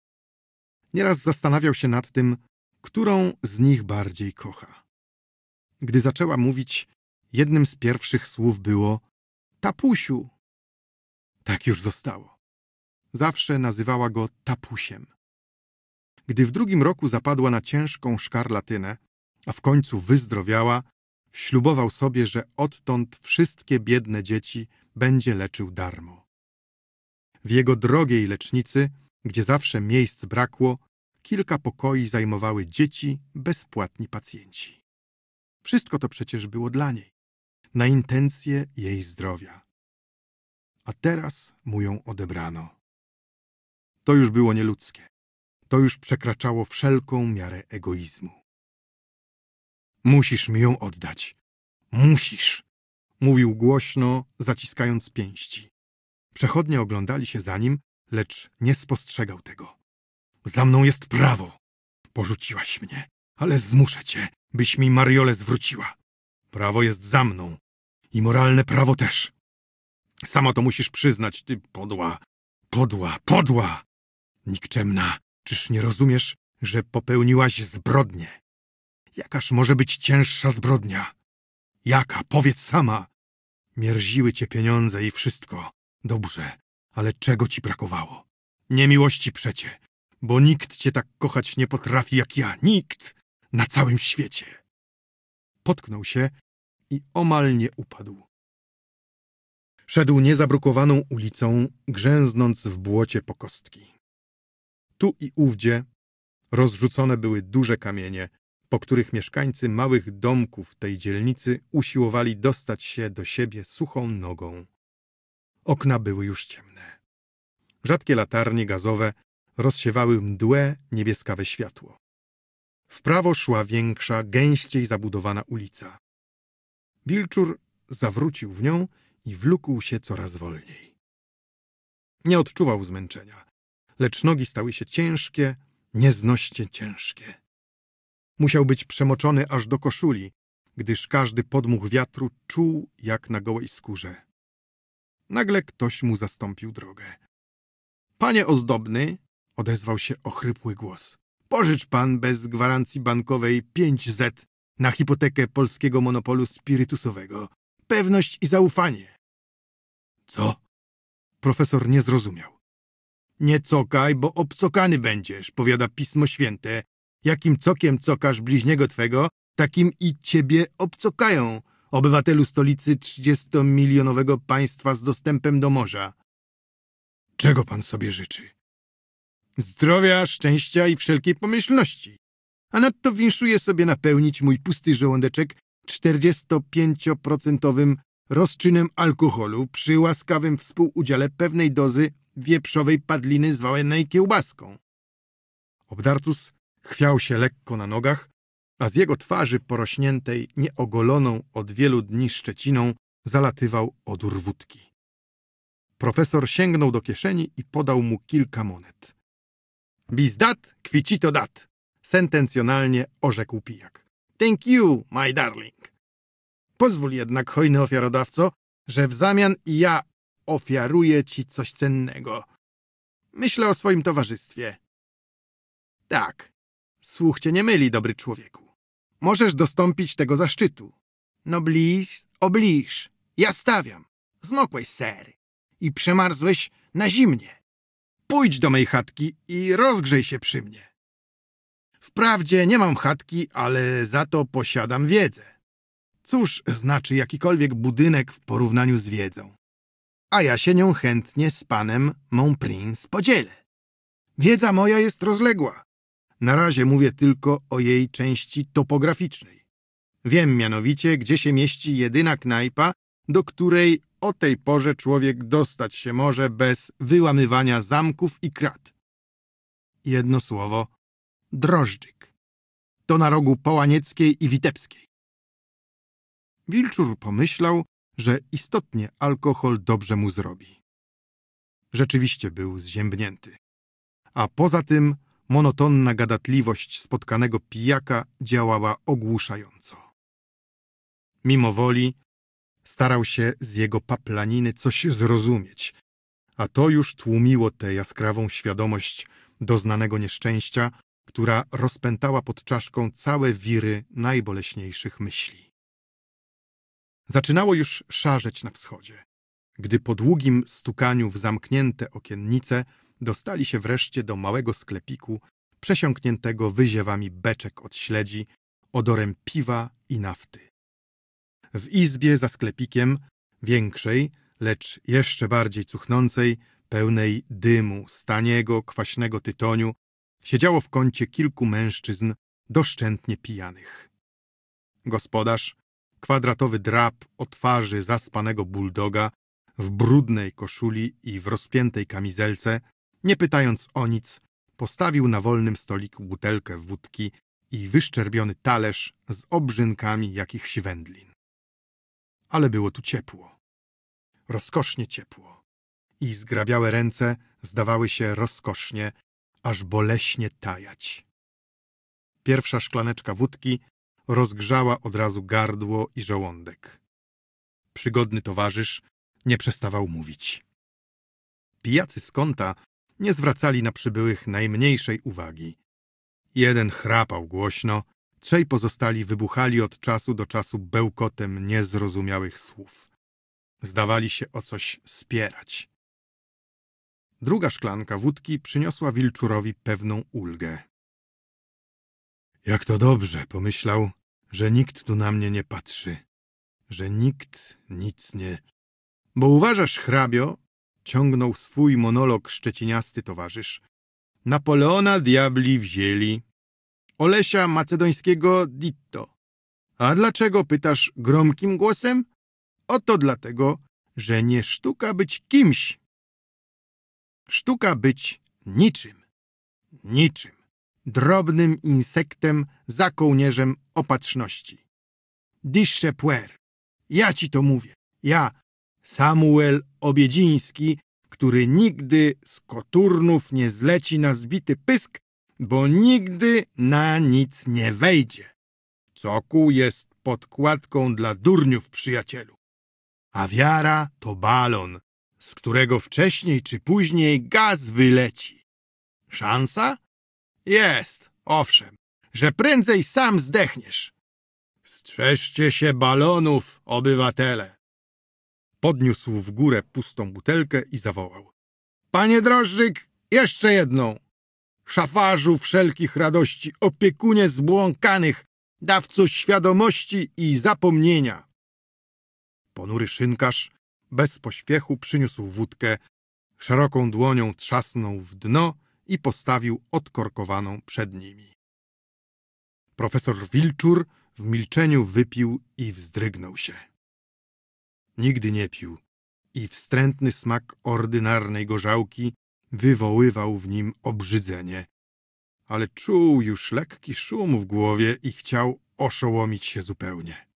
B: Nieraz zastanawiał się nad tym, którą z nich bardziej kocha. Gdy zaczęła mówić, jednym z pierwszych słów było: tapusiu. Tak już zostało. Zawsze nazywała go tapusiem. Gdy w 2. roku zapadła na ciężką szkarlatynę, a w końcu wyzdrowiała, ślubował sobie, że odtąd wszystkie biedne dzieci będzie leczył darmo. W jego drogiej lecznicy, gdzie zawsze miejsc brakło, kilka pokoi zajmowały dzieci, bezpłatni pacjenci. Wszystko to przecież było dla niej, na intencje jej zdrowia. A teraz mu ją odebrano. To już było nieludzkie. To już przekraczało wszelką miarę egoizmu. Musisz mi ją oddać. Musisz, mówił głośno, zaciskając pięści. Przechodnie oglądali się za nim, lecz nie spostrzegał tego. Za mną jest prawo. Porzuciłaś mnie, ale zmuszę cię, byś mi Mariolę zwróciła. Prawo jest za mną i moralne prawo też. Sama to musisz przyznać, ty podła, podła, podła! Nikczemna, czyż nie rozumiesz, że popełniłaś zbrodnię? Jakaż może być cięższa zbrodnia? Jaka? Powiedz sama! Mierziły cię pieniądze i wszystko. Dobrze, ale czego ci brakowało? Niemiłości przecie, bo nikt cię tak kochać nie potrafi jak ja. Nikt! Na całym świecie! Potknął się i omal nie upadł. Szedł niezabrukowaną ulicą, grzęznąc w błocie po kostki. Tu i ówdzie rozrzucone były duże kamienie, po których mieszkańcy małych domków tej dzielnicy usiłowali dostać się do siebie suchą nogą. Okna były już ciemne. Rzadkie latarnie gazowe rozsiewały mdłe, niebieskawe światło. W prawo szła większa, gęściej zabudowana ulica. Wilczur zawrócił w nią i wlókł się coraz wolniej. Nie odczuwał zmęczenia, lecz nogi stały się ciężkie, nieznośnie ciężkie. Musiał być przemoczony aż do koszuli, gdyż każdy podmuch wiatru czuł jak na gołej skórze. Nagle ktoś mu zastąpił drogę. Panie ozdobny, odezwał się ochrypły głos. Pożycz pan bez gwarancji bankowej 5Z na hipotekę polskiego monopolu spirytusowego. Pewność i zaufanie. Co? Profesor nie zrozumiał. Nie cokaj, bo obcokany będziesz, powiada Pismo Święte. Jakim cokiem cokasz bliźniego twego, takim i ciebie obcokają, obywatelu stolicy 30-milionowego państwa z dostępem do morza. Czego pan sobie życzy? Zdrowia, szczęścia i wszelkiej pomyślności. A nadto winszuję sobie napełnić mój pusty żołądeczek 45% rozczynem alkoholu przy łaskawym współudziale pewnej dozy wieprzowej padliny zwanej kiełbaską. Obdartus chwiał się lekko na nogach, a z jego twarzy porośniętej, nieogoloną od wielu dni szczeciną, zalatywał odór wódki. Profesor sięgnął do kieszeni i podał mu kilka monet. Bis dat, quicito dat, sentencjonalnie orzekł pijak. Thank you, my darling. Pozwól jednak, hojny ofiarodawco, że w zamian i ja ofiaruję ci coś cennego. Myślę o swoim towarzystwie. Tak, słuch cię nie myli, dobry człowieku. Możesz dostąpić tego zaszczytu. No obliż, ja stawiam. Zmokłeś, ser, i przemarzłeś na zimnie. Pójdź do mej chatki i rozgrzej się przy mnie. Wprawdzie nie mam chatki, ale za to posiadam wiedzę. Cóż znaczy jakikolwiek budynek w porównaniu z wiedzą? A ja się nią chętnie z panem mon prince podzielę. Wiedza moja jest rozległa. Na razie mówię tylko o jej części topograficznej. Wiem mianowicie, gdzie się mieści jedyna knajpa, do której o tej porze człowiek dostać się może bez wyłamywania zamków i krat. Jedno słowo – Drożdżyk. To na rogu Połanieckiej i Witebskiej. Wilczur pomyślał, że istotnie alkohol dobrze mu zrobi. Rzeczywiście był zziębnięty. A poza tym monotonna gadatliwość spotkanego pijaka działała ogłuszająco. Mimo woli starał się z jego paplaniny coś zrozumieć, a to już tłumiło tę jaskrawą świadomość doznanego nieszczęścia, która rozpętała pod czaszką całe wiry najboleśniejszych myśli. Zaczynało już szarzeć na wschodzie, gdy po długim stukaniu w zamknięte okiennice dostali się wreszcie do małego sklepiku przesiąkniętego wyziewami beczek od śledzi, odorem piwa i nafty. W izbie za sklepikiem, większej, lecz jeszcze bardziej cuchnącej, pełnej dymu, staniego, kwaśnego tytoniu, siedziało w kącie kilku mężczyzn doszczętnie pijanych. Gospodarz, kwadratowy drab o twarzy zaspanego bulldoga, w brudnej koszuli i w rozpiętej kamizelce, nie pytając o nic, postawił na wolnym stoliku butelkę wódki i wyszczerbiony talerz z obrzynkami jakichś wędlin. Ale było tu ciepło. Rozkosznie ciepło. I zgrabiałe ręce zdawały się rozkosznie, aż boleśnie tajać. Pierwsza szklaneczka wódki rozgrzała od razu gardło i żołądek. Przygodny towarzysz nie przestawał mówić. Pijacy z kąta nie zwracali na przybyłych najmniejszej uwagi. Jeden chrapał głośno, trzej pozostali wybuchali od czasu do czasu bełkotem niezrozumiałych słów. Zdawali się o coś spierać. Druga szklanka wódki przyniosła Wilczurowi pewną ulgę. Jak to dobrze, pomyślał, że nikt tu na mnie nie patrzy, że nikt nic nie... Bo uważasz, hrabio, ciągnął swój monolog szczeciniasty towarzysz, Napoleona diabli wzięli, Olesia Macedońskiego ditto. A dlaczego pytasz gromkim głosem? Oto dlatego, że nie sztuka być kimś. Sztuka być niczym. Niczym. Drobnym insektem za kołnierzem opatrzności. Dische puer. Ja ci to mówię. Ja, Samuel Obiedziński, który nigdy z koturnów nie zleci na zbity pysk, bo nigdy na nic nie wejdzie. Cokół jest podkładką dla durniów, przyjacielu. A wiara to balon, z którego wcześniej czy później gaz wyleci. Szansa? Jest, owszem, że prędzej sam zdechniesz. Strzeżcie się balonów, obywatele. Podniósł w górę pustą butelkę i zawołał. Panie Drożdżyk, jeszcze jedną. Szafarzu wszelkich radości, opiekunie zbłąkanych, dawco świadomości i zapomnienia. Ponury szynkarz bez pośpiechu przyniósł wódkę, szeroką dłonią trzasnął w dno i postawił odkorkowaną przed nimi. Profesor Wilczur w milczeniu wypił i wzdrygnął się. Nigdy nie pił i wstrętny smak ordynarnej gorzałki wywoływał w nim obrzydzenie, ale czuł już lekki szum w głowie i chciał oszołomić się zupełnie.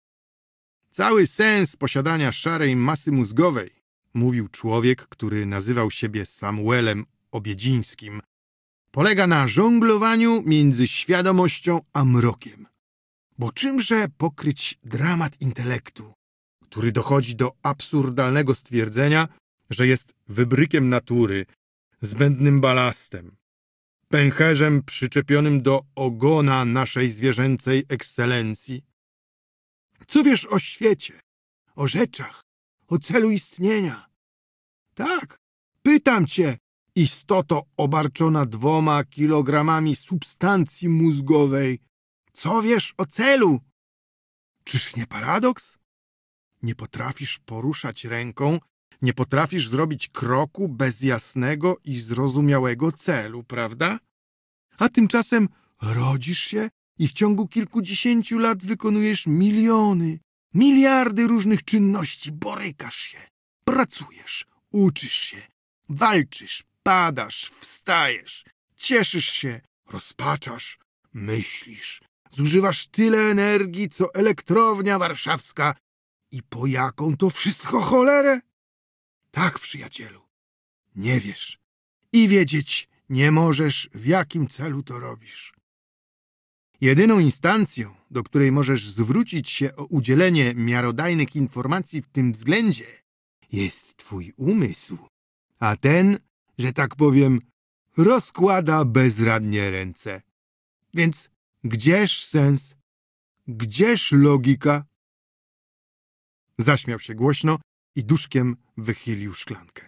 B: Cały sens posiadania szarej masy mózgowej, mówił człowiek, który nazywał siebie Samuelem Obiedzińskim, polega na żonglowaniu między świadomością a mrokiem. Bo czymże pokryć dramat intelektu, który dochodzi do absurdalnego stwierdzenia, że jest wybrykiem natury, zbędnym balastem, pęcherzem przyczepionym do ogona naszej zwierzęcej ekscelencji? Co wiesz o świecie, o rzeczach, o celu istnienia? Tak, pytam cię, istoto obarczona 2 kilogramami substancji mózgowej. Co wiesz o celu? Czyż nie paradoks? Nie potrafisz poruszać ręką, nie potrafisz zrobić kroku bez jasnego i zrozumiałego celu, prawda? A tymczasem rodzisz się i w ciągu kilkudziesięciu lat wykonujesz miliony, miliardy różnych czynności, borykasz się, pracujesz, uczysz się, walczysz, padasz, wstajesz, cieszysz się, rozpaczasz, myślisz, zużywasz tyle energii, co elektrownia warszawska i po jaką to wszystko cholerę? Tak, przyjacielu, nie wiesz i wiedzieć nie możesz, w jakim celu to robisz. Jedyną instancją, do której możesz zwrócić się o udzielenie miarodajnych informacji w tym względzie, jest twój umysł, a ten, że tak powiem, rozkłada bezradnie ręce. Więc gdzież sens? Gdzież logika? Zaśmiał się głośno i duszkiem wychylił szklankę.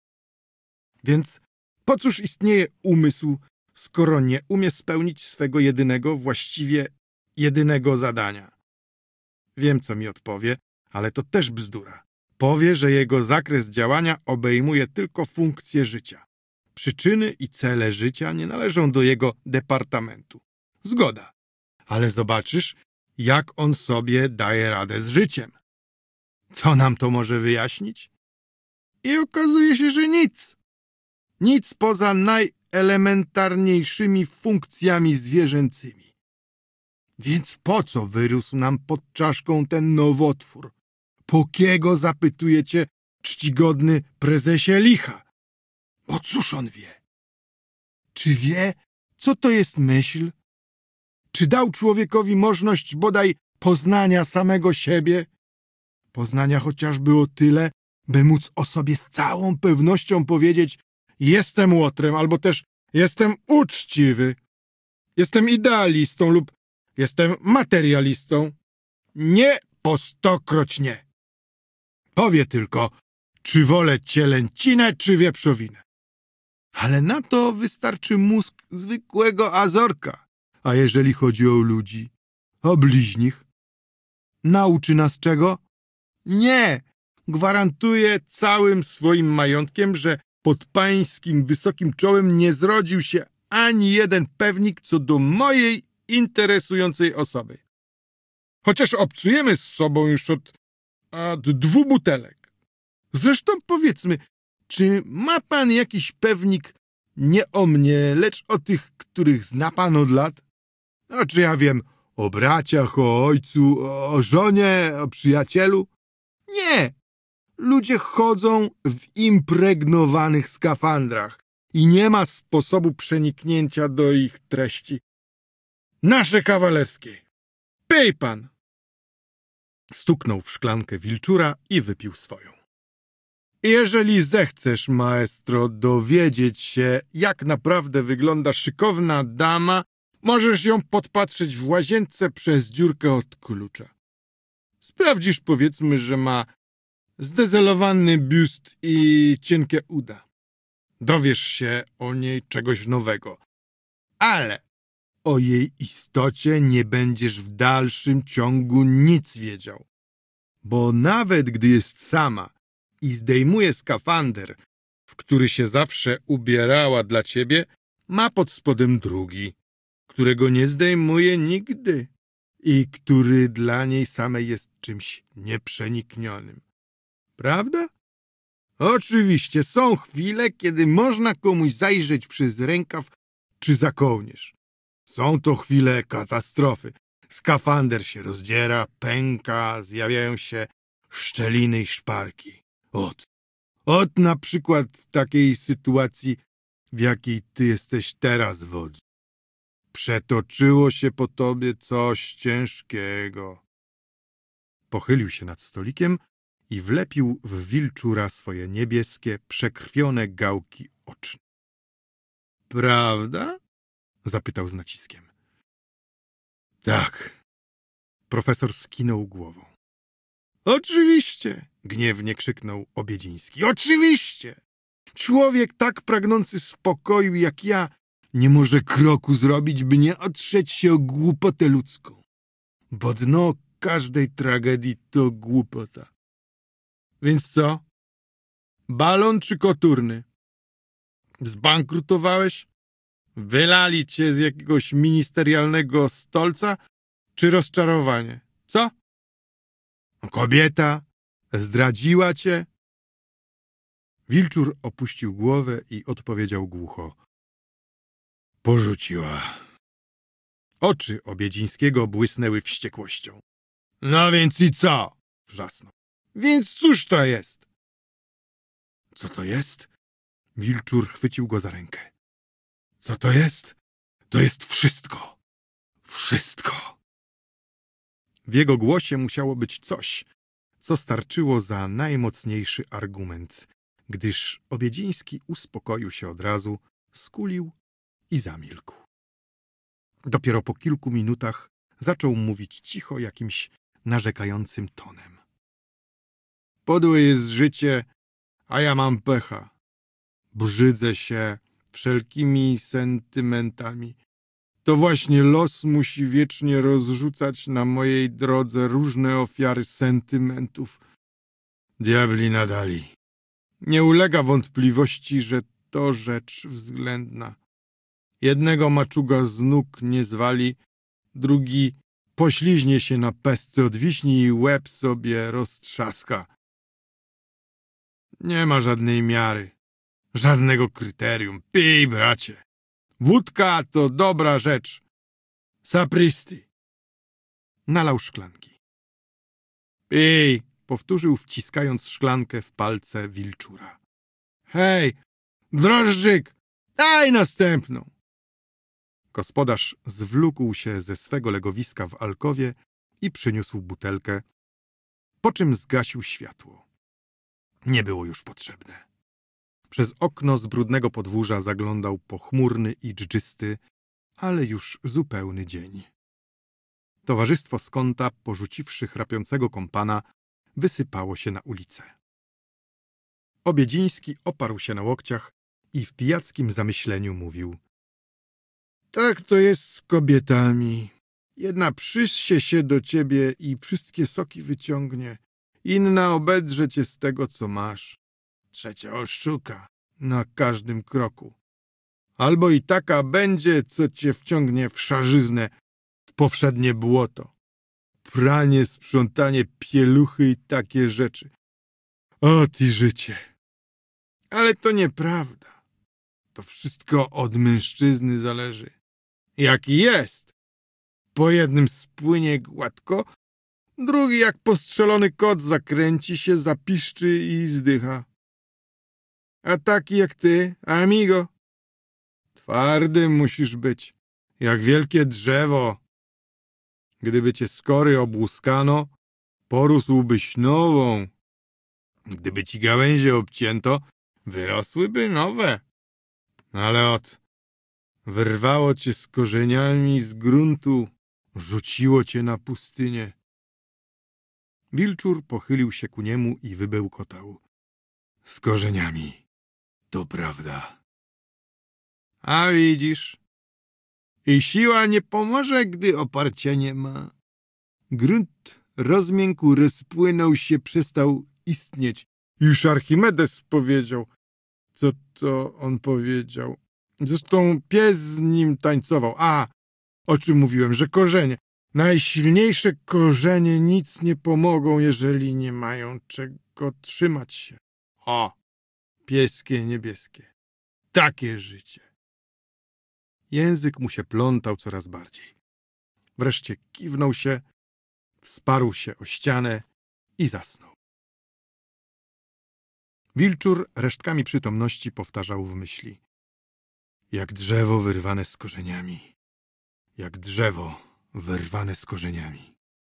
B: Więc po cóż istnieje umysł, skoro nie umie spełnić swego jedynego, właściwie jedynego zadania? Wiem, co mi odpowie, ale to też bzdura. Powie, że jego zakres działania obejmuje tylko funkcje życia. Przyczyny i cele życia nie należą do jego departamentu. Zgoda, ale zobaczysz, jak on sobie daje radę z życiem. Co nam to może wyjaśnić? I okazuje się, że nic. Nic poza najelementarniejszymi funkcjami zwierzęcymi. Więc po co wyrósł nam pod czaszką ten nowotwór? Po kiego, zapytuje cię czcigodny prezesie licha? Bo cóż on wie? Czy wie, co to jest myśl? Czy dał człowiekowi możliwość bodaj poznania samego siebie? Poznania chociażby o tyle, by móc o sobie z całą pewnością powiedzieć: jestem łotrem, albo też jestem uczciwy, jestem idealistą lub jestem materialistą. Nie, po 100-kroć nie. Powie tylko, czy wolę cielęcinę, czy wieprzowinę. Ale na to wystarczy mózg zwykłego azorka. A jeżeli chodzi o ludzi, o bliźnich, nauczy nas czego? Nie! Gwarantuję całym swoim majątkiem, że pod pańskim wysokim czołem nie zrodził się ani jeden pewnik co do mojej interesującej osoby. Chociaż obcujemy z sobą już od 2 butelek. Zresztą powiedzmy, czy ma pan jakiś pewnik nie o mnie, lecz o tych, których zna pan od lat? A czy ja wiem o braciach, o ojcu, o żonie, o przyjacielu? Nie! Ludzie chodzą w impregnowanych skafandrach i nie ma sposobu przeniknięcia do ich treści. Nasze kawalerskie! Pij pan! Stuknął w szklankę Wilczura i wypił swoją. Jeżeli zechcesz, maestro, dowiedzieć się, jak naprawdę wygląda szykowna dama, możesz ją podpatrzeć w łazience przez dziurkę od klucza. Sprawdzisz, powiedzmy, że ma zdezelowany biust i cienkie uda. Dowiesz się o niej czegoś nowego. Ale o jej istocie nie będziesz w dalszym ciągu nic wiedział. Bo nawet gdy jest sama i zdejmuje skafander, w który się zawsze ubierała dla ciebie, ma pod spodem drugi, którego nie zdejmuje nigdy i który dla niej samej jest czymś nieprzeniknionym. Prawda? Oczywiście są chwile, kiedy można komuś zajrzeć przez rękaw czy za kołnierz. Są to chwile katastrofy. Skafander się rozdziera, pęka, zjawiają się szczeliny i szparki. Ot na przykład w takiej sytuacji, w jakiej ty jesteś teraz, wodzu. Przetoczyło się po tobie coś ciężkiego. Pochylił się nad stolikiem i wlepił w wilczura swoje niebieskie, przekrwione gałki oczne. Prawda? Zapytał z naciskiem. Tak. Profesor skinął głową. Oczywiście! Gniewnie krzyknął Obiedziński. Oczywiście! Człowiek tak pragnący spokoju jak ja nie może kroku zrobić, by nie otrzeć się o głupotę ludzką. Bo dno każdej tragedii to głupota. Więc co? Balon czy koturny? Zbankrutowałeś? Wylali cię z jakiegoś ministerialnego stolca? Czy rozczarowanie? Co? Kobieta zdradziła cię? Wilczur opuścił głowę i odpowiedział głucho. Porzuciła. Oczy Obiedzińskiego błysnęły wściekłością. No więc i co? Wrzasnął. Więc cóż to jest? Co to jest? Wilczur chwycił go za rękę. Co to jest? To jest wszystko. Wszystko. W jego głosie musiało być coś, co starczyło za najmocniejszy argument, gdyż Obiedziński uspokoił się od razu, skulił i zamilkł. Dopiero po kilku minutach zaczął mówić cicho jakimś narzekającym tonem. Podłe jest życie, a ja mam pecha. Brzydzę się wszelkimi sentymentami. To właśnie los musi wiecznie rozrzucać na mojej drodze różne ofiary sentymentów. Diabli nadali. Nie ulega wątpliwości, że to rzecz względna. Jednego maczuga z nóg nie zwali, drugi pośliźnie się na pestce od wiśni i łeb sobie roztrzaska. Nie ma żadnej miary, żadnego kryterium. Pij, bracie. Wódka to dobra rzecz. Sapristi. Nalał szklanki. Pij, powtórzył, wciskając szklankę w palce Wilczura. Hej, drożdżyk, daj następną. Gospodarz zwlókł się ze swego legowiska w alkowie i przyniósł butelkę, po czym zgasił światło. Nie było już potrzebne. Przez okno z brudnego podwórza zaglądał pochmurny i dżdżysty, ale już zupełny dzień. Towarzystwo z kąta, porzuciwszy chrapiącego kompana, wysypało się na ulicę. Obiedziński oparł się na łokciach i w pijackim zamyśleniu mówił: tak to jest z kobietami. Jedna przysie się do ciebie i wszystkie soki wyciągnie. Inna obedrze cię z tego, co masz. Trzecia oszuka na każdym kroku. Albo i taka będzie, co cię wciągnie w szarzyznę, w powszednie błoto. Pranie, sprzątanie pieluchy i takie rzeczy. O ty życie! Ale to nieprawda. To wszystko od mężczyzny zależy. Jaki jest? Po jednym spłynie gładko, drugi jak postrzelony kot zakręci się, zapiszczy i zdycha. A taki jak ty, amigo, twardy musisz być, jak wielkie drzewo. Gdyby cię skory obłuskano, porósłbyś nową. Gdyby ci gałęzie obcięto, wyrosłyby nowe. Ale wyrwało cię z korzeniami z gruntu, rzuciło cię na pustynię. Wilczur pochylił się ku niemu i wybełkotał. Z korzeniami, to prawda. A widzisz, i siła nie pomoże, gdy oparcia nie ma. Grunt rozmiękł, rozpłynął się, przestał istnieć. Już Archimedes powiedział. Co to on powiedział? Zresztą pies z nim tańcował. A, o czym mówiłem, że korzenie. Najsilniejsze korzenie nic nie pomogą, jeżeli nie mają czego trzymać się. O, pieskie, niebieskie. Takie życie. Język mu się plątał coraz bardziej. Wreszcie kiwnął się, wsparł się o ścianę i zasnął. Wilczur resztkami przytomności powtarzał w myśli. Jak drzewo wyrwane z korzeniami. Jak drzewo wyrwane z korzeniami.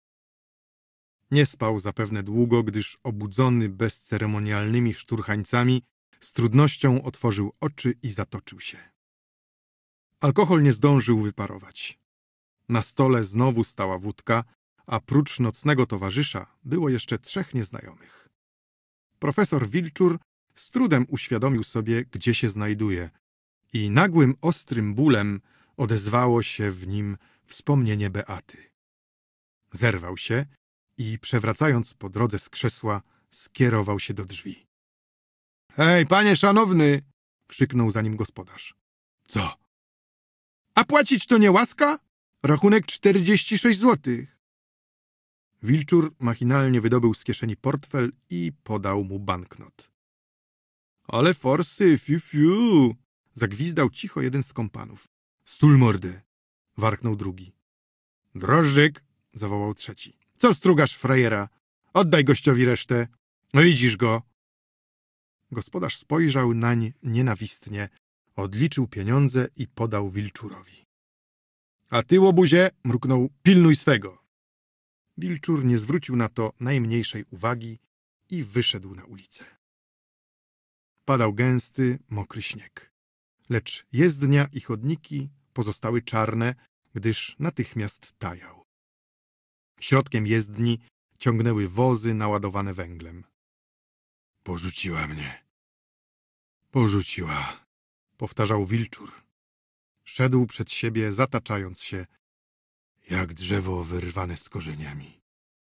B: Nie spał zapewne długo, gdyż obudzony bezceremonialnymi szturchańcami z trudnością otworzył oczy i zatoczył się. Alkohol nie zdążył wyparować. Na stole znowu stała wódka, a prócz nocnego towarzysza było jeszcze 3 nieznajomych. Profesor Wilczur z trudem uświadomił sobie, gdzie się znajduje i nagłym, ostrym bólem odezwało się w nim wspomnienie Beaty. Zerwał się i przewracając po drodze z krzesła, skierował się do drzwi. — Hej, panie szanowny! — krzyknął za nim gospodarz. — Co? — A płacić to nie łaska? Rachunek 46 złotych. Wilczur machinalnie wydobył z kieszeni portfel i podał mu banknot. — Ale forsy, fiu, fiu! — zagwizdał cicho jeden z kompanów. — Stul mordę! — warknął drugi. — Drożdżyk! — zawołał trzeci. — Co strugasz frajera? Oddaj gościowi resztę. No widzisz go! Gospodarz spojrzał nań nienawistnie, odliczył pieniądze i podał Wilczurowi. — A ty, łobuzie! — mruknął. — Pilnuj swego! Wilczur nie zwrócił na to najmniejszej uwagi i wyszedł na ulicę. Padał gęsty, mokry śnieg, lecz jezdnia i chodniki pozostały czarne, gdyż natychmiast tajał. Środkiem jezdni ciągnęły wozy naładowane węglem. — Porzuciła mnie. Porzuciła — powtarzał Wilczur. Szedł przed siebie, zataczając się, jak drzewo wyrwane z korzeniami.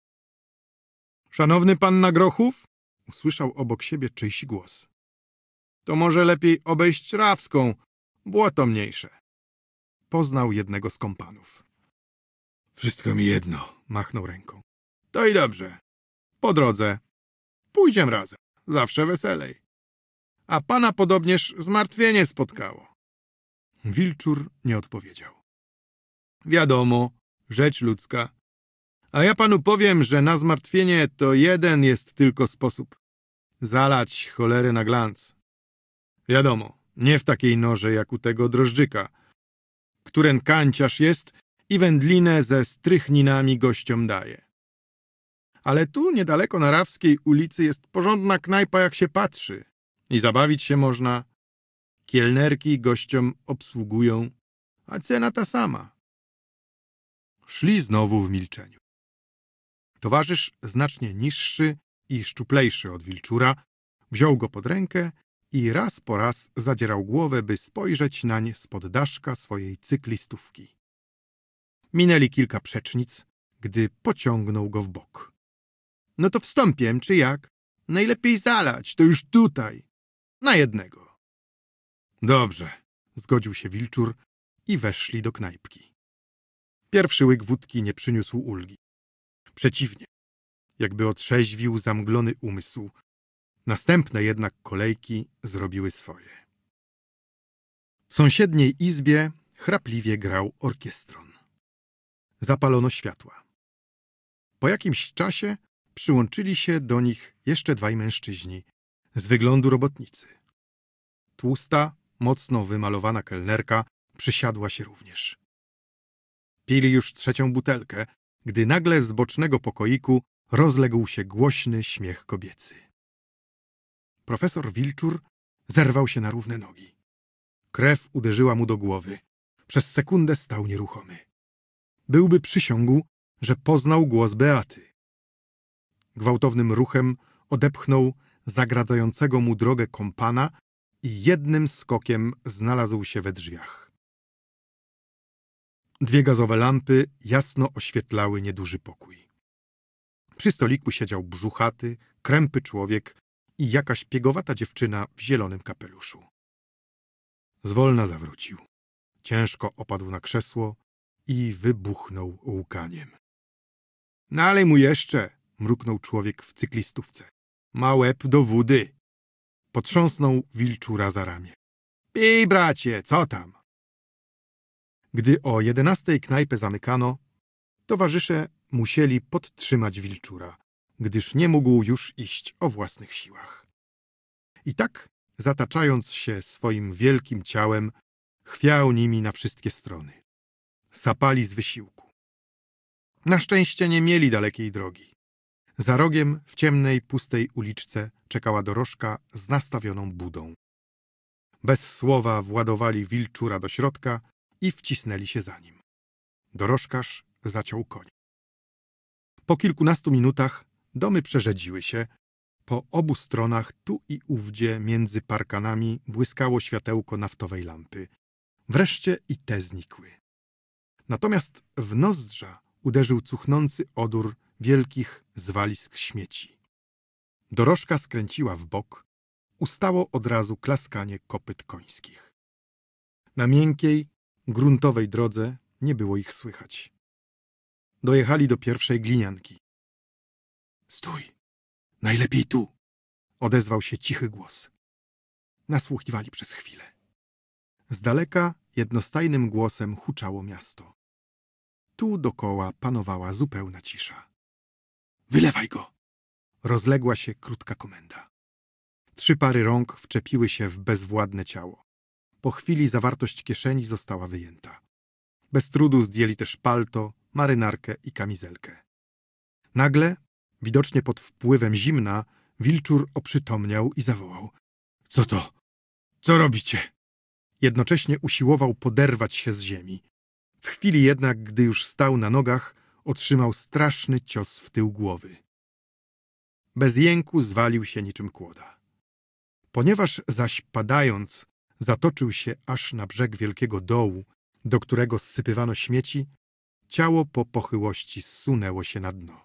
B: — Szanowny pan na Grochów? — usłyszał obok siebie czyjś głos. — To może lepiej obejść Rawską, błoto mniejsze. Poznał jednego z kompanów. — Wszystko mi jedno — machnął ręką. — To i dobrze. Po drodze. Pójdziem razem. Zawsze weselej. A pana podobnież zmartwienie spotkało. Wilczur nie odpowiedział. — Wiadomo, rzecz ludzka. A ja panu powiem, że na zmartwienie to jeden jest tylko sposób. Zalać cholerę na glanc. Wiadomo, nie w takiej norze jak u tego drożdżyka, któren kanciarz jest i wędlinę ze strychninami gościom daje. Ale tu niedaleko na Rawskiej ulicy jest porządna knajpa, jak się patrzy. I zabawić się można. Kielnerki gościom obsługują, a cena ta sama. Szli znowu w milczeniu. Towarzysz, znacznie niższy i szczuplejszy od Wilczura, wziął go pod rękę i raz po raz zadzierał głowę, by spojrzeć nań spod daszka swojej cyklistówki. Minęli kilka przecznic, gdy pociągnął go w bok. — No to wstąpiem, czy jak? Najlepiej zalać, to już tutaj. Na jednego. — Dobrze — zgodził się Wilczur i weszli do knajpki. Pierwszy łyk wódki nie przyniósł ulgi. Przeciwnie, jakby otrzeźwił zamglony umysł. Następne jednak kolejki zrobiły swoje. W sąsiedniej izbie chrapliwie grał orkiestron. Zapalono światła. Po jakimś czasie przyłączyli się do nich jeszcze 2 mężczyźni, z wyglądu robotnicy. Tłusta, mocno wymalowana kelnerka przysiadła się również. Pili już 3. butelkę, gdy nagle z bocznego pokoiku rozległ się głośny śmiech kobiecy. Profesor Wilczur zerwał się na równe nogi. Krew uderzyła mu do głowy. Przez sekundę stał nieruchomy. Byłby przysiągł, że poznał głos Beaty. Gwałtownym ruchem odepchnął zagradzającego mu drogę kompana i jednym skokiem znalazł się we drzwiach. 2 gazowe lampy jasno oświetlały nieduży pokój. Przy stoliku siedział brzuchaty, krępy człowiek i jakaś piegowata dziewczyna w zielonym kapeluszu. Zwolna zawrócił. Ciężko opadł na krzesło i wybuchnął łkaniem. — Nalej mu jeszcze! — mruknął człowiek w cyklistówce. — Ma łeb do wody! Potrząsnął Wilczura za ramię. — Pij, bracie, co tam? Gdy o 11:00 knajpę zamykano, towarzysze musieli podtrzymać Wilczura, gdyż nie mógł już iść o własnych siłach. I tak, zataczając się swoim wielkim ciałem, chwiał nimi na wszystkie strony. Sapali z wysiłku. Na szczęście nie mieli dalekiej drogi. Za rogiem w ciemnej, pustej uliczce czekała dorożka z nastawioną budą. Bez słowa władowali Wilczura do środka i wcisnęli się za nim. Dorożkarz zaciął konia. Po kilkunastu minutach domy przerzedziły się. Po obu stronach, tu i ówdzie, między parkanami błyskało światełko naftowej lampy. Wreszcie i te znikły. Natomiast w nozdrza uderzył cuchnący odór wielkich zwalisk śmieci. Dorożka skręciła w bok. Ustało od razu klaskanie kopyt końskich. Na miękkiej, gruntowej drodze nie było ich słychać. Dojechali do pierwszej glinianki. — Stój! Najlepiej tu! — odezwał się cichy głos. Nasłuchiwali przez chwilę. Z daleka jednostajnym głosem huczało miasto. Tu dokoła panowała zupełna cisza. — Wylewaj go! — rozległa się krótka komenda. 3 pary rąk wczepiły się w bezwładne ciało. Po chwili zawartość kieszeni została wyjęta. Bez trudu zdjęli też palto, marynarkę i kamizelkę. Nagle, widocznie pod wpływem zimna, Wilczur oprzytomniał i zawołał: — Co to? Co robicie? Jednocześnie usiłował poderwać się z ziemi. W chwili jednak, gdy już stał na nogach, otrzymał straszny cios w tył głowy. Bez jęku zwalił się niczym kłoda. Ponieważ zaś padając zatoczył się aż na brzeg wielkiego dołu, do którego zsypywano śmieci, ciało po pochyłości zsunęło się na dno.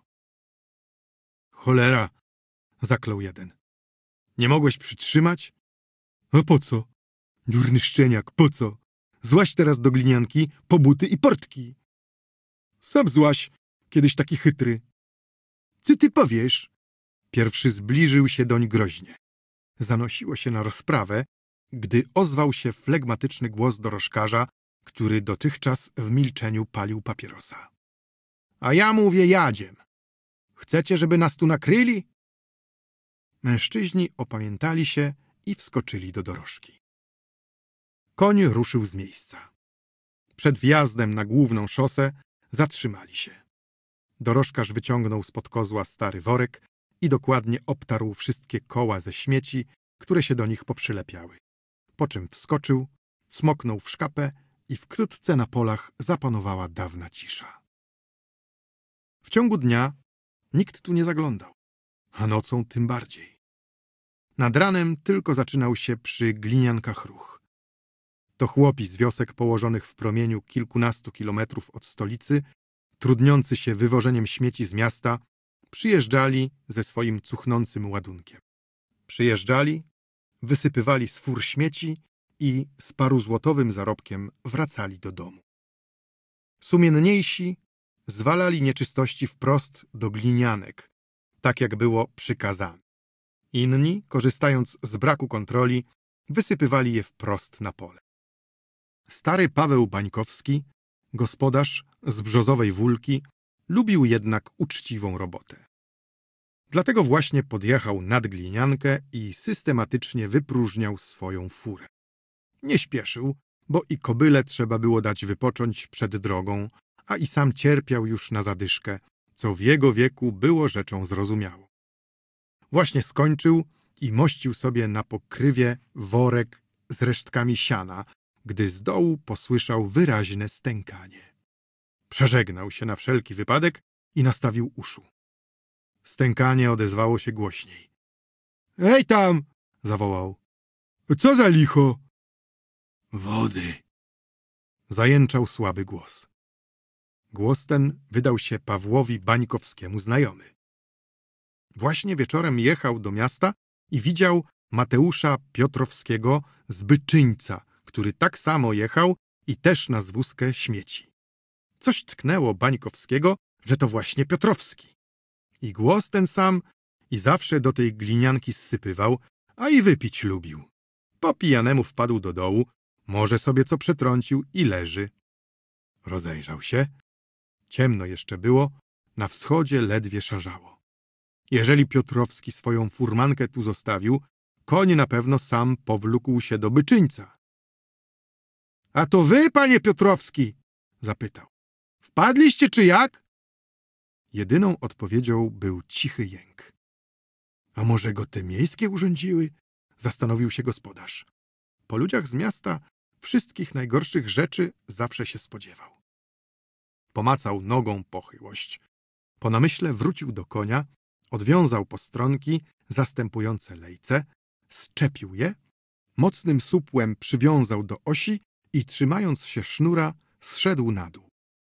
B: — Cholera! — zaklął jeden. — Nie mogłeś przytrzymać? — A po co? — Durny szczeniak, po co? Złaź teraz do glinianki po buty i portki. — Sam złaź, kiedyś taki chytry. — Co ty powiesz? Pierwszy zbliżył się doń groźnie. Zanosiło się na rozprawę, gdy ozwał się flegmatyczny głos dorożkarza, który dotychczas w milczeniu palił papierosa. — A ja mówię jadziem. Chcecie, żeby nas tu nakryli? Mężczyźni opamiętali się i wskoczyli do dorożki. Koń ruszył z miejsca. Przed wjazdem na główną szosę zatrzymali się. Dorożkarz wyciągnął spod kozła stary worek i dokładnie obtarł wszystkie koła ze śmieci, które się do nich poprzylepiały. Po czym wskoczył, cmoknął w szkapę i wkrótce na polach zapanowała dawna cisza. W ciągu dnia nikt tu nie zaglądał, a nocą tym bardziej. Nad ranem tylko zaczynał się przy gliniankach ruch. To chłopi z wiosek położonych w promieniu kilkunastu kilometrów od stolicy, trudniący się wywożeniem śmieci z miasta, przyjeżdżali ze swoim cuchnącym ładunkiem. Przyjeżdżali, wysypywali z fur śmieci i z paruzłotowym zarobkiem wracali do domu. Sumienniejsi zwalali nieczystości wprost do glinianek, tak jak było przykazane. Inni, korzystając z braku kontroli, wysypywali je wprost na pole. Stary Paweł Bańkowski, gospodarz z Brzozowej Wólki, lubił jednak uczciwą robotę. Dlatego właśnie podjechał nad gliniankę i systematycznie wypróżniał swoją furę. Nie śpieszył, bo i kobyle trzeba było dać wypocząć przed drogą, a i sam cierpiał już na zadyszkę, co w jego wieku było rzeczą zrozumiałą. Właśnie skończył i mościł sobie na pokrywie worek z resztkami siana, gdy z dołu posłyszał wyraźne stękanie. Przeżegnał się na wszelki wypadek i nastawił uszu. Stękanie odezwało się głośniej. — Ej tam! — zawołał. — Co za licho? — Wody! — zajęczał słaby głos. Głos ten wydał się Pawłowi Bańkowskiemu znajomy. Właśnie wieczorem jechał do miasta i widział Mateusza Piotrowskiego z Byczyńca, który tak samo jechał i też na wózkę śmieci. Coś tknęło Bańkowskiego, że to właśnie Piotrowski. I głos ten sam i zawsze do tej glinianki zsypywał, a i wypić lubił. Po pijanemu wpadł do dołu, może sobie co przetrącił i leży. Rozejrzał się. Ciemno jeszcze było, na wschodzie ledwie szarzało. Jeżeli Piotrowski swoją furmankę tu zostawił, koń na pewno sam powlókł się do Byczyńca. — A to wy, panie Piotrowski? — zapytał. — Wpadliście czy jak? Jedyną odpowiedzią był cichy jęk. — A może go te miejskie urządziły? — zastanowił się gospodarz. Po ludziach z miasta wszystkich najgorszych rzeczy zawsze się spodziewał. Pomacał nogą pochyłość. Po namyśle wrócił do konia, odwiązał postronki zastępujące lejce, zczepił je, mocnym supłem przywiązał do osi i trzymając się sznura, zszedł na dół.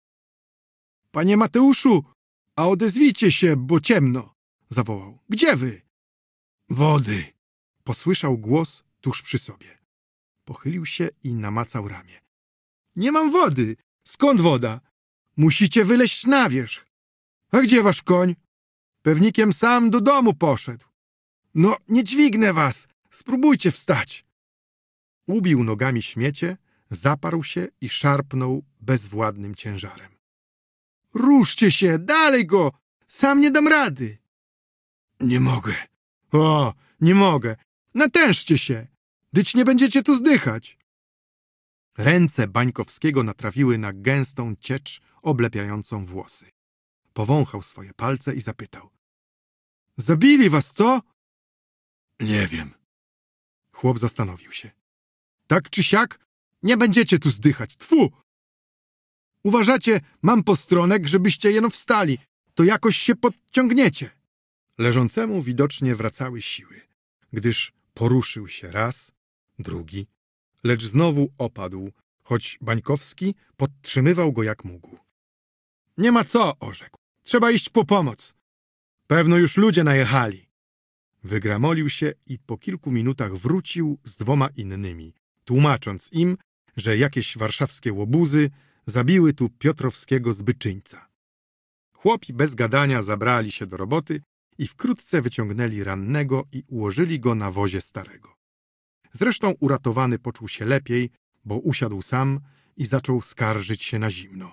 B: — Panie Mateuszu, a odezwijcie się, bo ciemno! — zawołał. — Gdzie wy? — Wody! — posłyszał głos tuż przy sobie. Pochylił się i namacał ramię. — Nie mam wody! Skąd woda? Musicie wyleźć na wierzch. — A gdzie wasz koń? — Pewnikiem sam do domu poszedł. — No, nie dźwignę was! Spróbujcie wstać! Ubił nogami śmiecie, zaparł się i szarpnął bezwładnym ciężarem. — Ruszcie się! Dalej go! Sam nie dam rady! — Nie mogę! O, nie mogę! Natężcie się! Dyć nie będziecie tu zdychać! Ręce Bańkowskiego natrafiły na gęstą ciecz oblepiającą włosy. Powąchał swoje palce i zapytał. — Zabili was, co? — Nie wiem. Chłop zastanowił się. — Tak czy siak, nie będziecie tu zdychać. Tfu! Uważacie, mam postronek, żebyście jeno wstali. To jakoś się podciągniecie. Leżącemu widocznie wracały siły, gdyż poruszył się raz, drugi, lecz znowu opadł, choć Bańkowski podtrzymywał go jak mógł. — Nie ma co, orzekł. Trzeba iść po pomoc. Pewno już ludzie najechali. Wygramolił się i po kilku minutach wrócił z 2 innymi, tłumacząc im, że jakieś warszawskie łobuzy zabiły tu Piotrowskiego z Byczyńca. Chłopi bez gadania zabrali się do roboty i wkrótce wyciągnęli rannego i ułożyli go na wozie starego. Zresztą uratowany poczuł się lepiej, bo usiadł sam i zaczął skarżyć się na zimno.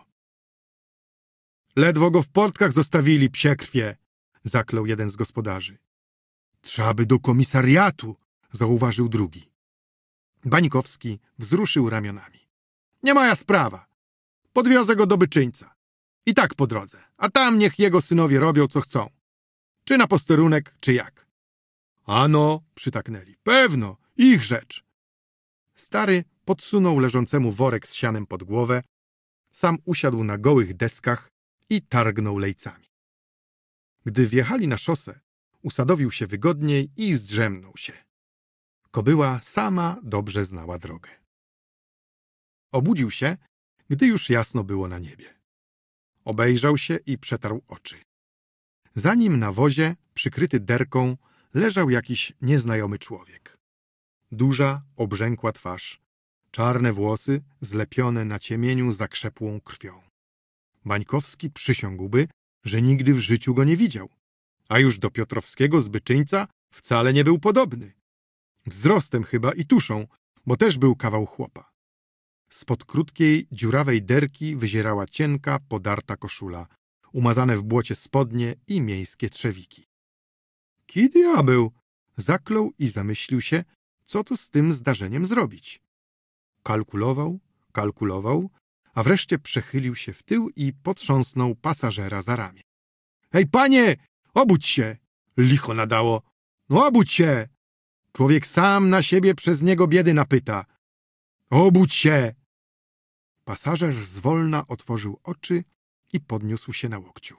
B: — Ledwo go w portkach zostawili, psie krwie! — zaklął jeden z gospodarzy. — Trzeba by do komisariatu! — zauważył drugi. Bańkowski wzruszył ramionami. — Nie moja sprawa! Podwiozę go do Byczyńca. I tak po drodze, a tam niech jego synowie robią, co chcą. Czy na posterunek, czy jak. — Ano! — przytaknęli. — Pewno! Ich rzecz! Stary podsunął leżącemu worek z sianem pod głowę, sam usiadł na gołych deskach i targnął lejcami. Gdy wjechali na szosę, usadowił się wygodniej i zdrzemnął się. Kobyła sama dobrze znała drogę. Obudził się, gdy już jasno było na niebie. Obejrzał się i przetarł oczy. Za nim na wozie, przykryty derką, leżał jakiś nieznajomy człowiek. Duża, obrzękła twarz, czarne włosy zlepione na ciemieniu zakrzepłą krwią. Bańkowski przysiągłby, że nigdy w życiu go nie widział, a już do Piotrowskiego z Byczyńca wcale nie był podobny. Wzrostem chyba i tuszą, bo też był kawał chłopa. Spod krótkiej, dziurawej derki wyzierała cienka, podarta koszula, umazane w błocie spodnie i miejskie trzewiki. — Ki diabeł! — zaklął i zamyślił się, co tu z tym zdarzeniem zrobić. Kalkulował, a wreszcie przechylił się w tył i potrząsnął pasażera za ramię. — Hej, panie! Obudź się! Licho nadało! No obudź się! Człowiek sam na siebie przez niego biedy napyta. Obudź się! Pasażer zwolna otworzył oczy i podniósł się na łokciu.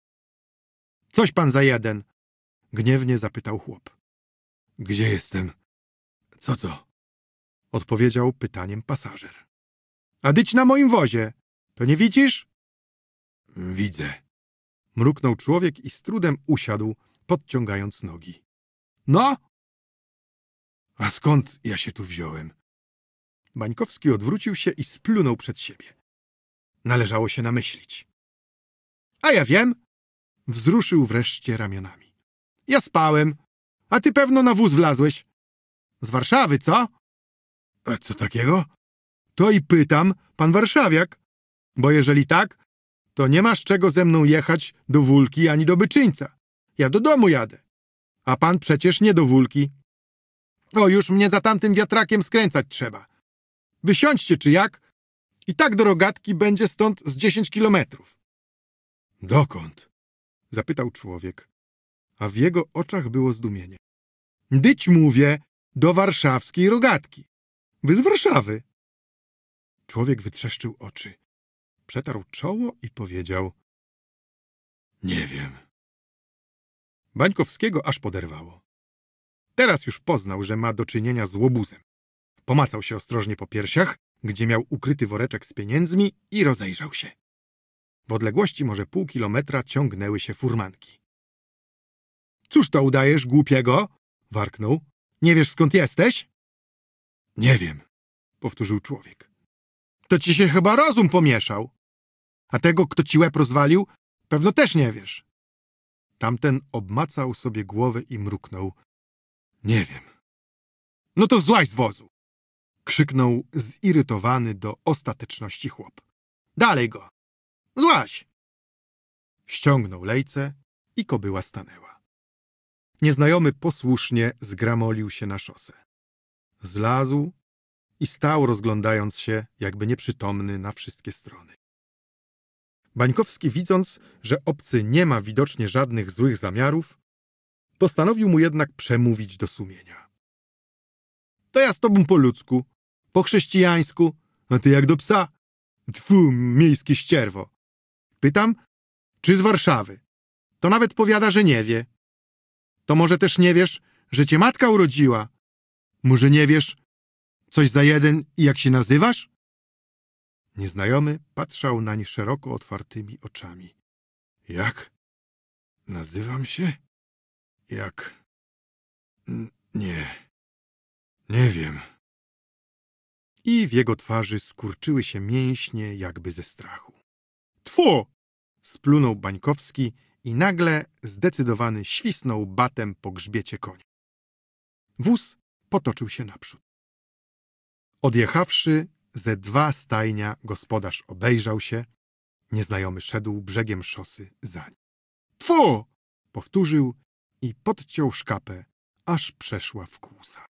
B: Coś pan za jeden? Gniewnie zapytał chłop. Gdzie jestem? Co to? Odpowiedział pytaniem pasażer. A dyć na moim wozie. To nie widzisz? Widzę. Mruknął człowiek i z trudem usiadł, podciągając nogi. No? A skąd ja się tu wziąłem? Bańkowski odwrócił się i splunął przed siebie. Należało się namyślić. A ja wiem! Wzruszył wreszcie ramionami. Ja spałem, a ty pewno na wóz wlazłeś. Z Warszawy, co? A co takiego? To i pytam, pan warszawiak. Bo jeżeli tak, to nie masz czego ze mną jechać do Wólki ani do Byczyńca. Ja do domu jadę. A pan przecież nie do Wólki. O, już mnie za tamtym wiatrakiem skręcać trzeba. Wysiądźcie, czy jak? I tak do Rogatki będzie stąd z 10 kilometrów. Dokąd? Zapytał człowiek, a w jego oczach było zdumienie. Dyć mówię, do warszawskiej Rogatki. Wy z Warszawy. Człowiek wytrzeszczył oczy, przetarł czoło i powiedział: nie wiem. Bańkowskiego aż poderwało. Teraz już poznał, że ma do czynienia z łobuzem. Pomacał się ostrożnie po piersiach, gdzie miał ukryty woreczek z pieniędzmi i rozejrzał się. W odległości może pół kilometra ciągnęły się furmanki. Cóż to udajesz, głupiego? Warknął. Nie wiesz, skąd jesteś? Nie wiem, powtórzył człowiek. To ci się chyba rozum pomieszał. A tego, kto ci łeb rozwalił, pewno też nie wiesz. Tamten obmacał sobie głowę i mruknął. Nie wiem. No to złaź z wozu! Krzyknął zirytowany do ostateczności chłop. Dalej go! Złaź! Ściągnął lejce i kobyła stanęła. Nieznajomy posłusznie zgramolił się na szosę. Zlazł i stał, rozglądając się, jakby nieprzytomny na wszystkie strony. Bańkowski, widząc, że obcy nie ma widocznie żadnych złych zamiarów, postanowił mu jednak przemówić do sumienia. To ja z tobą po ludzku, po chrześcijańsku, a ty jak do psa. Tfu, miejskie ścierwo. Pytam, czy z Warszawy? To nawet powiada, że nie wie. To może też nie wiesz, że cię matka urodziła? Może nie wiesz, coś za jeden i jak się nazywasz? Nieznajomy patrzał nań szeroko otwartymi oczami. Jak? Nazywam się? Jak? Nie wiem. I w jego twarzy skurczyły się mięśnie jakby ze strachu. Tfu! Splunął Bańkowski i nagle zdecydowany świsnął batem po grzbiecie konia. Wóz potoczył się naprzód. Odjechawszy ze 2 stajnia, gospodarz obejrzał się. Nieznajomy szedł brzegiem szosy za nim. Tfu! Powtórzył i podciął szkapę, aż przeszła w kłusa.